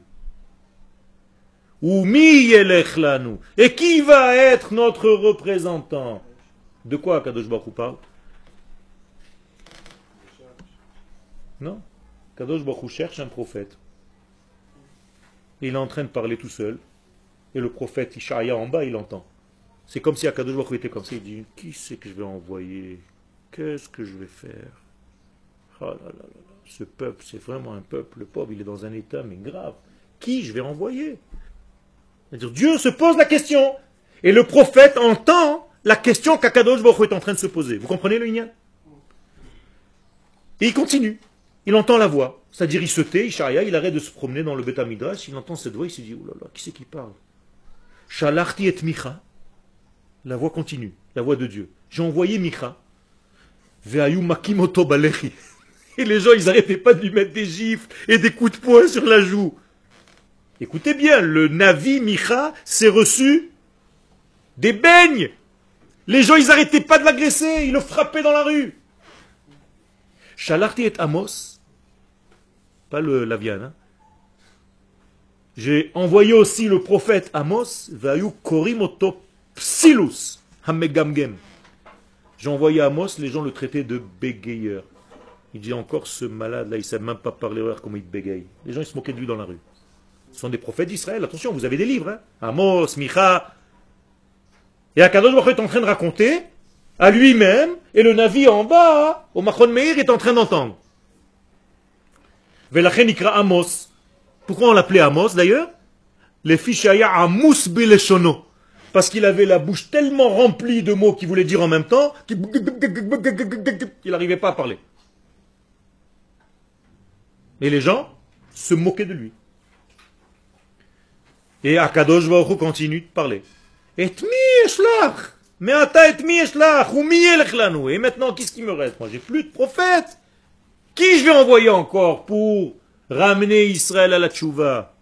Ou mi yelech lanu. Et qui va être notre représentant? De quoi Akadosh Baruch Hu parle? Non. Akadosh Baruch Hu cherche un prophète. Et il est en train de parler tout seul. Et le prophète Ishaya en bas, il entend. C'est comme si Akadosh Baruch Hu était comme ça. Il dit, qui c'est que je vais envoyer? Qu'est-ce que je vais faire? Oh là là là là. Ce peuple, c'est vraiment un peuple. Le pauvre, il est dans un état, mais grave. Qui je vais envoyer? C'est-à-dire, Dieu se pose la question. Et le prophète entend la question qu'Akadosh Baruch Hu est en train de se poser. Vous comprenez le Inyan? Et il continue. Il entend la voix. C'est-à-dire, il se tait, Ishaïa, il arrête de se promener dans le Beth Midrash, il entend cette voix, il se dit, oh là là, qui c'est qui parle? Shalachti et Micha. La voix continue, la voix de Dieu. J'ai envoyé Micha. Ve'ayu makimoto balechi. Et les gens, ils n'arrêtaient pas de lui mettre des gifles et des coups de poing sur la joue. Écoutez bien, le Navi Micha s'est reçu des beignes. Les gens, ils n'arrêtaient pas de l'agresser, ils le frappaient dans la rue. Shalachti et Amos. Pas le Lavian. Hein. J'ai envoyé aussi le prophète Amos, Vayu Korimoto Psilus Hamegamgem. J'ai envoyé Amos, les gens le traitaient de bégayeur. Il dit encore, ce malade-là, il ne sait même pas parler, comment il bégaye. Les gens, ils se moquaient de lui dans la rue. Ce sont des prophètes d'Israël, attention, vous avez des livres. Hein. Amos, Micha. Et Akadosh Baruch Hu est en train de raconter à lui-même, et le Navi en bas, au Machon Meir, est en train d'entendre. Velachen ikra Amos. Pourquoi on l'appelait Amos d'ailleurs? Les fichaya Amos beleshono. Parce qu'il avait la bouche tellement remplie de mots qu'il voulait dire en même temps qu'il n'arrivait pas à parler. Et les gens se moquaient de lui. Et Akadosh Baruch Hu continue de parler. Et mi eshlach. Mais ata et mi eshlach. Ou mi yelech lanu. Et maintenant, qu'est-ce qui me reste? Moi, j'ai plus de prophète. Qui je vais envoyer encore pour ramener Israël à la tchouva?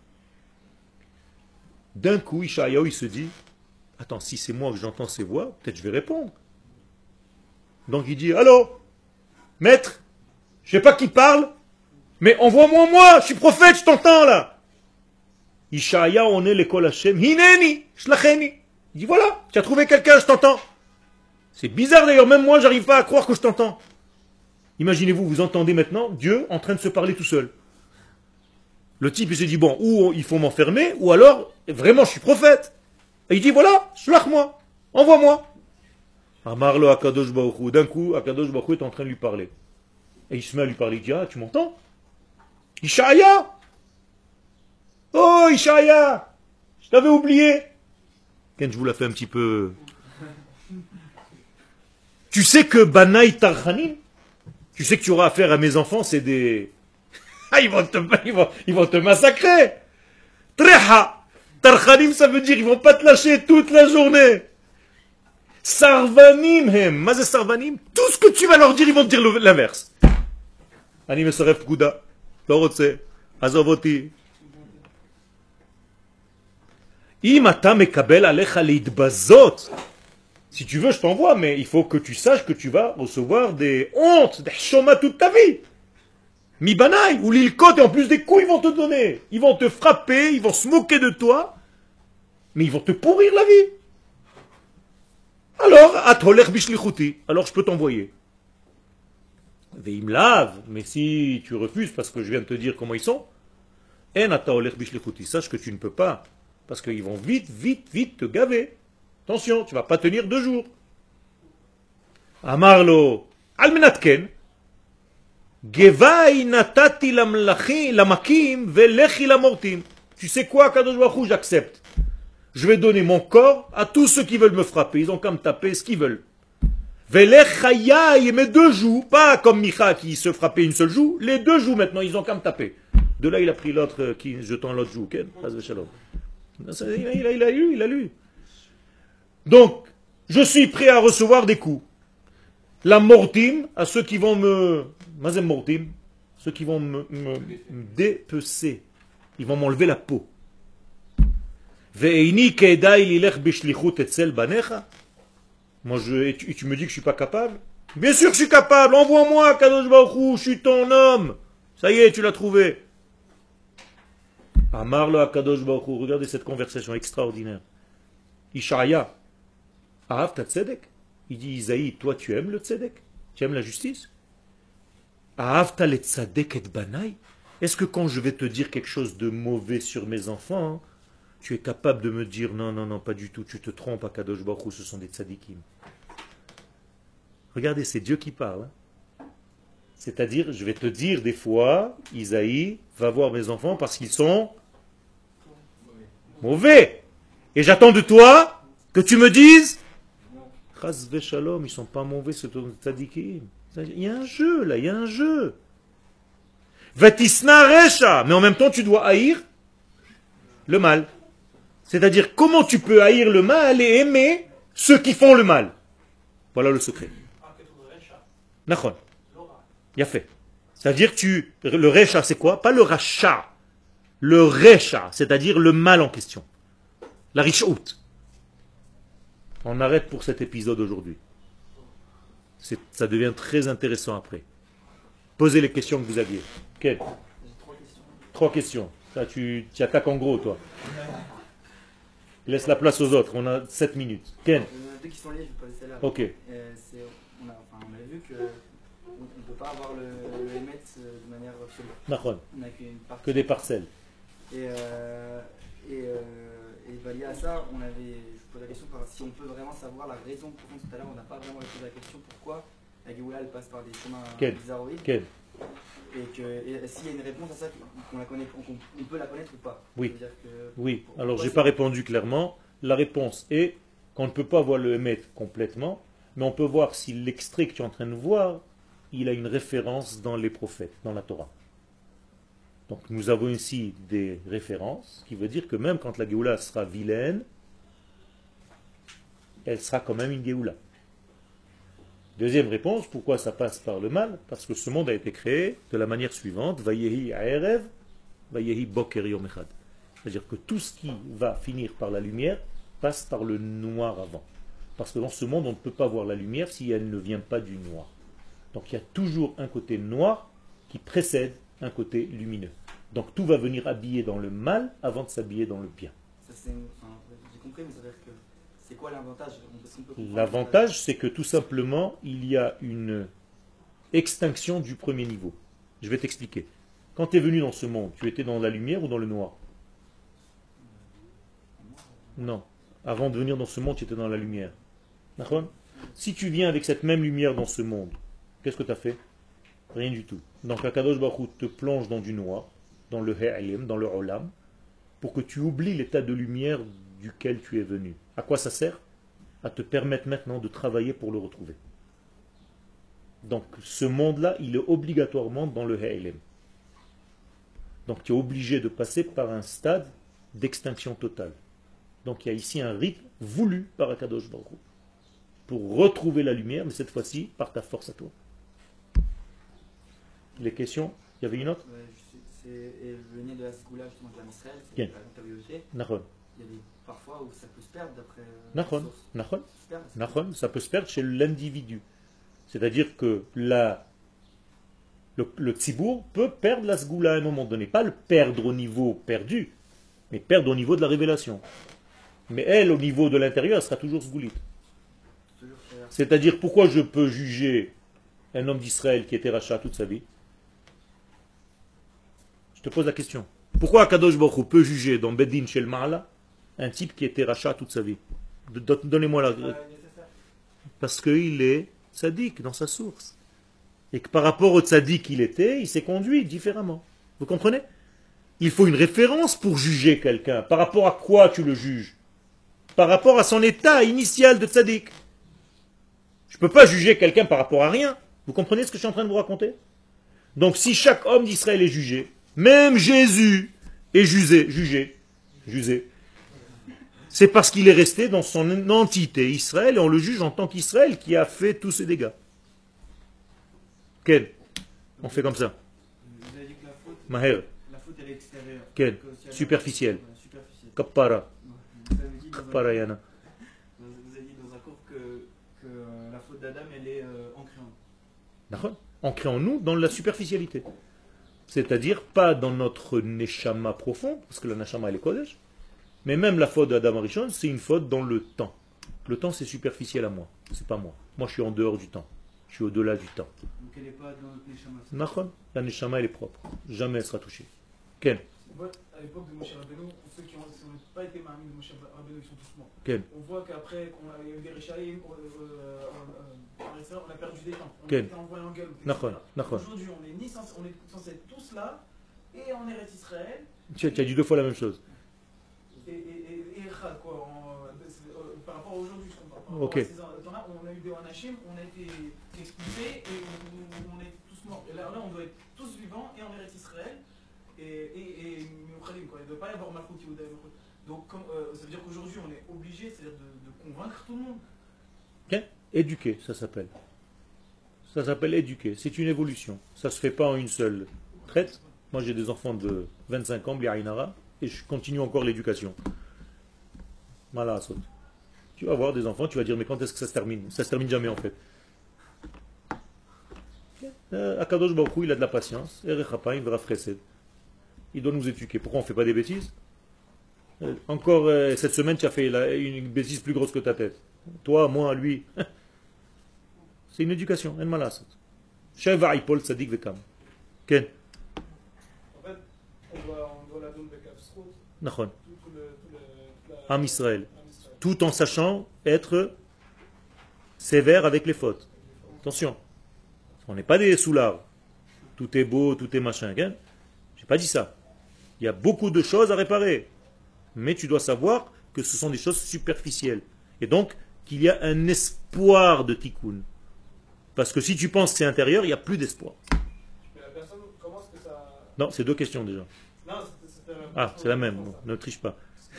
D'un coup, Ishaïaou, il se dit, attends, si c'est moi que j'entends ces voix, peut-être je vais répondre. Donc il dit, allô, maître, je sais pas qui parle, mais envoie-moi moi, je suis prophète, je t'entends là. Ishaïaou, on est l'école Hashem, hineni, shlacheni. Il dit, voilà, tu as trouvé quelqu'un, je t'entends. C'est bizarre d'ailleurs, même moi, j'arrive pas à croire que je t'entends. Imaginez-vous, vous entendez maintenant Dieu en train de se parler tout seul. Le type, il se dit, bon, ou il faut m'enfermer, ou alors, vraiment, je suis prophète. Et il dit, voilà, shlach-moi, envoie-moi. Amarlo Akadosh Baruch Hu. D'un coup, Akadosh Baruch Hu est en train de lui parler. Et il se met à lui parler, il dit, ah, tu m'entends? Ishaïa! Oh, Ishaïa! Je t'avais oublié. Quand je vous la fais un petit peu... Tu sais que Banaï Tarchanim, tu sais que tu auras affaire à mes enfants, c'est des... Ah, ils vont te massacrer. Treha. Tarchanim, ça veut dire ils vont pas te lâcher toute la journée. Sarvanim hem. Mazé sarvanim. Tout ce que tu vas leur dire, ils vont te dire l'inverse. Ani mesaref gouda. Lorotse. Azovoti. Imata mekabel alecha leidbazot. Si tu veux, je t'envoie, mais il faut que tu saches que tu vas recevoir des hontes, des chômas toute ta vie. Mi banaï, ou l'ilkot, et en plus des coups, ils vont te donner. Ils vont te frapper, ils vont se moquer de toi, mais ils vont te pourrir la vie. Alors, atolech bishlichuti, alors je peux t'envoyer. Veim lave, mais si tu refuses parce que je viens de te dire comment ils sont, en atolech bishlichuti, sache que tu ne peux pas, parce qu'ils vont vite te gaver. Attention, tu ne vas pas tenir 2 jours. Amarlo, almenatken, Gevai natati lamakim velechi lamortim. Tu sais quoi, Kadosh Baruch Hu, j'accepte. Je vais donner mon corps à tous ceux qui veulent me frapper. Ils ont qu'à me taper ce qu'ils veulent. Velechayai, mes 2 joues, pas comme Micha qui se frappait une seule joue. Les 2 joues maintenant, ils ont qu'à me taper. De là, il a pris l'autre qui jetant l'autre joue. Il a lu. Donc, je suis prêt à recevoir des coups. La mortim, à ceux qui vont me... Mazem mortim, ceux qui vont me dépecer. Ils vont m'enlever la peau. Ve'eini kedai lilech bishlichut etzel banecha. Moi, tu me dis que je suis pas capable? Bien sûr que je suis capable. Envoie-moi, Kadosh Baruch Hu, je suis ton homme. Ça y est, tu l'as trouvé. Amar le Kadosh Baruch Hu. Regardez cette conversation extraordinaire. Ishaya. Ahav ta tzedek. Il dit, Isaïe, toi tu aimes le tzedek? Tu aimes la justice? Ahavta le tzedek et banaï. Est-ce que quand je vais te dire quelque chose de mauvais sur mes enfants, hein, tu es capable de me dire, non, pas du tout, tu te trompes, Akadosh Baruch Hu, ce sont des tzadikim. Regardez, c'est Dieu qui parle. Hein. C'est-à-dire, je vais te dire des fois, Isaïe, va voir mes enfants parce qu'ils sont mauvais. Et j'attends de toi que tu me dises, Chas v'shalom, ils sont pas mauvais, c'est ton tzadikim. Il y a un jeu là, il y a un jeu. Vatisna resha, mais en même temps tu dois haïr le mal. C'est-à-dire comment tu peux haïr le mal et aimer ceux qui font le mal. Voilà le secret. Nachon. Il a fait. C'est-à-dire le resha c'est quoi? Pas le racha. Le resha, c'est-à-dire le mal en question. La rishout. On arrête pour cet épisode aujourd'hui. Ça devient très intéressant après. Posez les questions que vous aviez. Quelles? 3 questions. Ça, tu attaques en gros, toi. Laisse la place aux autres. On a 7 minutes. Ken? 2 qui sont liées, je vais poser celle-là. Ok. On a vu qu'on ne peut pas avoir le émet de manière absolue. D'accord. On n'a qu'une partie. Que des parcelles. Et lié à ça, je pose la question si on peut vraiment savoir la raison. Pour tout à l'heure, on n'a pas vraiment posé la question pourquoi la Géoula elle passe par des chemins bizarroïdes. Et s'il y a une réponse à ça, on peut la connaître ou pas. Oui. Oui. Alors, je n'ai pas répondu clairement. La réponse est qu'on ne peut pas voir le émettre complètement, mais on peut voir si l'extrait que tu es en train de voir, il a une référence dans les prophètes, dans la Torah. Donc nous avons ici des références, qui veut dire que même quand la Géoula sera vilaine, elle sera quand même une Géoula. Deuxième réponse, pourquoi ça passe par le mal? Parce que ce monde a été créé de la manière suivante, Vayehi Aerev, Vayehi Boker Yom Echad. C'est-à-dire que tout ce qui va finir par la lumière passe par le noir avant. Parce que dans ce monde, on ne peut pas voir la lumière si elle ne vient pas du noir. Donc il y a toujours un côté noir qui précède un côté lumineux. Donc tout va venir habiller dans le mal avant de s'habiller dans le bien. J'ai compris, mais ça veut dire que c'est quoi l'avantage? L'avantage, c'est que tout simplement, il y a une extinction du premier niveau. Je vais t'expliquer. Quand tu es venu dans ce monde, tu étais dans la lumière ou dans le noir? Non. Avant de venir dans ce monde, tu étais dans la lumière. D'accord? Si tu viens avec cette même lumière dans ce monde, qu'est-ce que tu as fait? Rien du tout. Donc Akadosh Baruch Hu te plonge dans du noir, dans le Ha'alim, dans le Olam, pour que tu oublies l'état de lumière duquel tu es venu. À quoi ça sert? À te permettre maintenant de travailler pour le retrouver. Donc ce monde-là, il est obligatoirement dans le Ha'ilem. Donc tu es obligé de passer par un stade d'extinction totale. Donc il y a ici un rythme voulu par Akadosh Baruch Hu pour retrouver la lumière, mais cette fois-ci par ta force à toi. Les questions? Il y avait une autre? Et le nez de la Sgoula, justement, de la Israël, c'est Bien. la comptabilité. Nahon. Il y a des parfois où ça peut se perdre d'après. Nahon. Ça peut se perdre chez l'individu. C'est-à-dire que le tzibour peut perdre la Sgoula à un moment donné. Pas le perdre au niveau perdu, mais perdre au niveau de la révélation. Mais elle, au niveau de l'intérieur, elle sera toujours Sgoulite. C'est-à-dire, pourquoi je peux juger un homme d'Israël qui était rachat toute sa vie? Je te pose la question. Pourquoi Akadosh Baruch Hu peut juger dans Bedin Shel Ma'ala un type qui était rachat toute sa vie? Donnez-moi la... Parce qu'il est tzaddik dans sa source. Et que par rapport au tzaddik qu'il était, il s'est conduit différemment. Vous comprenez? Il faut une référence pour juger quelqu'un. Par rapport à quoi tu le juges? Par rapport à son état initial de tzaddik. Je ne peux pas juger quelqu'un par rapport à rien. Vous comprenez ce que je suis en train de vous raconter? Donc si chaque homme d'Israël est jugé, même Jésus est jugé, c'est parce qu'il est resté dans son entité Israël et on le juge en tant qu'Israël qui a fait tous ces dégâts. Quel? On fait comme ça. Vous avez dit que Maher. la faute elle est extérieure. Quel? Superficielle. Kappara. Kappara yana. Vous avez dit dans un cours que la faute d'Adam elle est ancrée en nous. D'accord? Ancrée en nous dans la superficialité. C'est-à-dire pas dans notre neshama profond, parce que la neshama elle est kodesh, mais même la faute d'Adam Arishon, c'est une faute dans le temps. Le temps c'est superficiel à moi, c'est pas moi. Moi je suis en dehors du temps, je suis au-delà du temps. Donc elle n'est pas dans notre neshama. Nachon, la neshama elle est propre, jamais elle sera touchée. Quel? À l'époque de Moshe Rabbeinu, ceux qui n'ont pas été mariés de Moshe Rabbeinu, ils sont tous morts. Quel? On voit qu'après, il y a eu des réchaïs, on a perdu des temps. On a Quel? été envoyé en gueule. Nachon. Aujourd'hui, on est censé être tous là, et on est resté Israël. Tu as dit deux fois la même chose. Et quoi, par rapport à aujourd'hui, Ok. on a eu des Anachim, on a été expulsés, et on est tous morts. Et là, on doit être tous vivants, et on est resté Israël. Et il ne doit pas y avoir Malchut Yehuda. Donc ça veut dire qu'aujourd'hui on est obligé, c'est-à-dire de convaincre tout le monde. Okay. Éduquer, ça s'appelle. Ça s'appelle éduquer. C'est une évolution. Ça ne se fait pas en une seule traite. Moi j'ai des enfants de 25 ans, Bliaïnara, et je continue encore l'éducation. Malasot. Tu vas avoir des enfants, tu vas dire mais quand est-ce que ça se termine? Ça se termine jamais en fait. Akadosh Baruch Hu, il a de la patience. Erechapayim v'rafresed. Il doit nous éduquer. Pourquoi on ne fait pas des bêtises? Encore cette semaine, tu as fait une bêtise plus grosse que ta tête. Toi, moi, lui. C'est une éducation. En malas. Sheva ipol tzadik vekam. Ken. En fait, on doit la donner de Kafsrout. Nachon. Am Israël. Tout en sachant être sévère avec les fautes. Attention. On n'est pas des soulards. Tout est beau, tout est machin. Je n'ai pas dit ça. Il y a beaucoup de choses à réparer. Mais tu dois savoir que ce sont des choses superficielles. Et donc, qu'il y a un espoir de tikkun. Parce que si tu penses que c'est intérieur, il n'y a plus d'espoir. Mais la personne, comment est-ce que ça... Non, c'est deux questions déjà. Non, c'était la même. Ah, c'est la même. Bon, ne triche pas.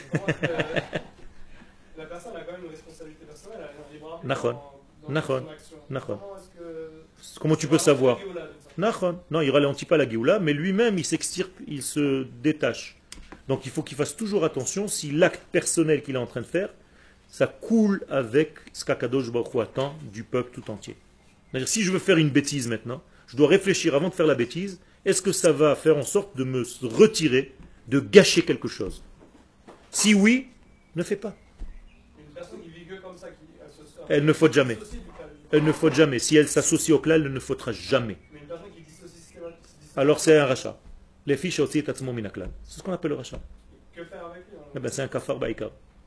La personne a quand même une responsabilité personnelle. Elle a un libre arbitre Nachon. dans Nachon. son action. Nachon. Comment est-ce que... Comment tu peux savoir? C'est vraiment la Géoula, d'une certaine Nachon. Non, il ralentit pas la Géoula, mais lui-même, il s'extirpe, il se détache. Donc il faut qu'il fasse toujours attention si l'acte personnel qu'il est en train de faire, ça coule avec ce qu'Akadosh Baruch Hu attend du peuple tout entier. C'est-à-dire, si je veux faire une bêtise maintenant, je dois réfléchir avant de faire la bêtise, est-ce que ça va faire en sorte de me retirer, de gâcher quelque chose? Si oui, ne fais pas. Une personne qui vit que comme ça, Elle ne faute jamais. Elle ne faute jamais. Si elle s'associe au klal, elle ne fautera jamais. Mais une personne qui dissocie systématiquement. Alors c'est un rachat. Les fiches aussi est minaklal. C'est ce qu'on appelle le rachat. Que faire avec lui? Eh ben, c'est un kafar baïkar.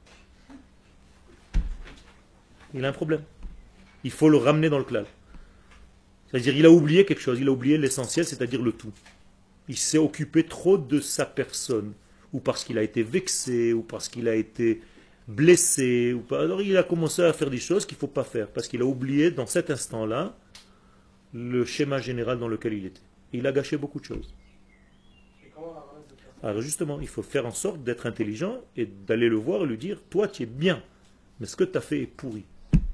Il a un problème. Il faut le ramener dans le klal. C'est-à-dire il a oublié quelque chose. Il a oublié l'essentiel, c'est-à-dire le tout. Il s'est occupé trop de sa personne. ou parce qu'il a été vexé, ou parce qu'il a été blessé, ou pas. Alors il a commencé à faire des choses qu'il ne faut pas faire, parce qu'il a oublié dans cet instant-là le schéma général dans lequel il était. Et il a gâché beaucoup de choses. Alors justement, il faut faire en sorte d'être intelligent et d'aller le voir et lui dire, toi tu es bien, mais ce que tu as fait est pourri.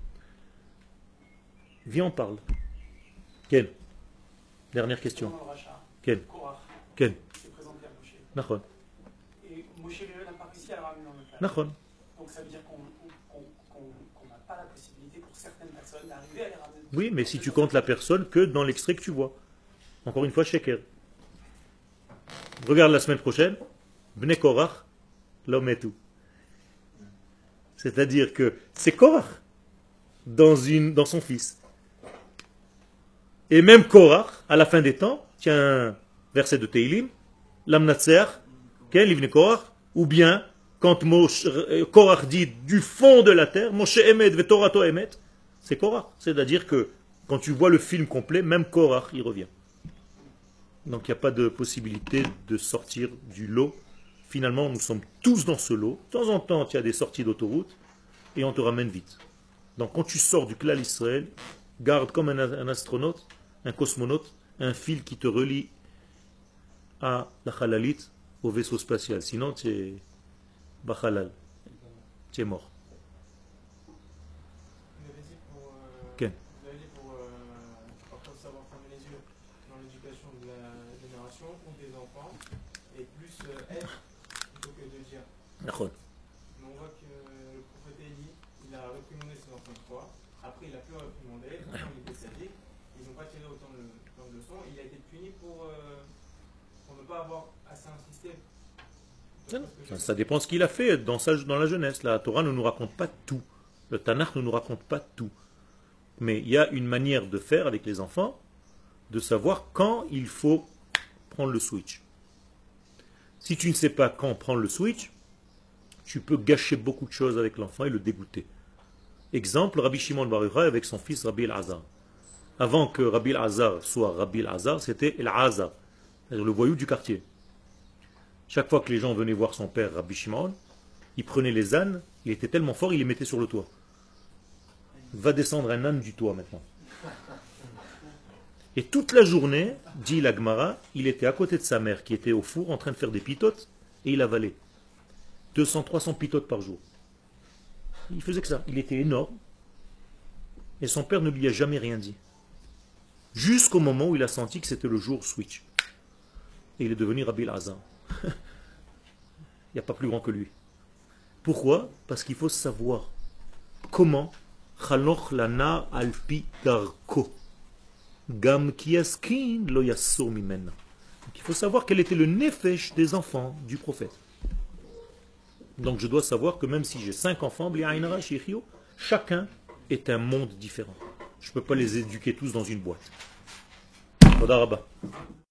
Viens, on parle. Ken. Dernière question. Ken. Ken. Nachon. Et Moshe n'a pas réussi à le ramener dans le cas. Nachon. Donc ça veut dire qu'on n'a pas la possibilité pour certaines personnes d'arriver à les ramener. Oui, mais si tu comptes la personne que dans l'extrait que tu vois. Encore une fois, Sheker. Regarde la semaine prochaine. Bnei Korach, l'homme et tout. C'est-à-dire que c'est Korach dans son fils. Et même Korach, à la fin des temps, tiens un verset de Teilim, Lamnatser, quel livre Korach, ou bien quand Korach dit du fond de la terre, Moshe Emet ve Torato Emet, c'est Korach. C'est-à-dire que quand tu vois le film complet, même Korach y revient. Donc il n'y a pas de possibilité de sortir du lot. Finalement, nous sommes tous dans ce lot. De temps en temps, il y a des sorties d'autoroute et on te ramène vite. Donc quand tu sors du Klal Israël, garde comme un astronaute, un cosmonaute, un fil qui te relie à la Halalit, au vaisseau spatial. Sinon, tu es Bachalal. Tu es mort. Vous avez dit pour parfois savoir fermer les yeux dans l'éducation de la génération ou des enfants et plus être plutôt que de dire. Nachon. Mais on voit que le prophète Élie, il a réprimandé ses enfants une fois, après il a plus réprimandé, quand il était sadique, ils n'ont pas tiré autant de leçons, il a été puni pour ne pas avoir assez insisté. Ça dépend ce qu'il a fait dans la jeunesse. La Torah ne nous raconte pas tout. Le Tanakh ne nous raconte pas tout. Mais il y a une manière de faire avec les enfants, de savoir quand il faut prendre le switch. Si tu ne sais pas quand prendre le switch, tu peux gâcher beaucoup de choses avec l'enfant et le dégoûter. Exemple, Rabbi Shimon bar Yochai avec son fils Rabbi El-Azar. Avant que Rabbi El-Azar soit Rabbi El-Azar, c'était El-Azar, c'est-à-dire le voyou du quartier. Chaque fois que les gens venaient voir son père, Rabbi Shimon, il prenait les ânes, il était tellement fort, il les mettait sur le toit. Va descendre un âne du toit maintenant. Et toute la journée, dit la Gemara, il était à côté de sa mère qui était au four en train de faire des pitotes et il avalait 200-300 pitotes par jour. Il faisait que ça, il était énorme et son père ne lui a jamais rien dit. Jusqu'au moment où il a senti que c'était le jour switch. Et il est devenu Rabbi El-Azar. Il n'y a pas plus grand que lui. Pourquoi? Parce qu'il faut savoir comment Chanoch lana alpi darko gam kiaskin lo yassur mimena. Il faut savoir quel était le nefesh des enfants du prophète. Donc je dois savoir que même si j'ai 5 enfants, chacun est un monde différent. Je ne peux pas les éduquer tous dans une boîte. Toda rabba.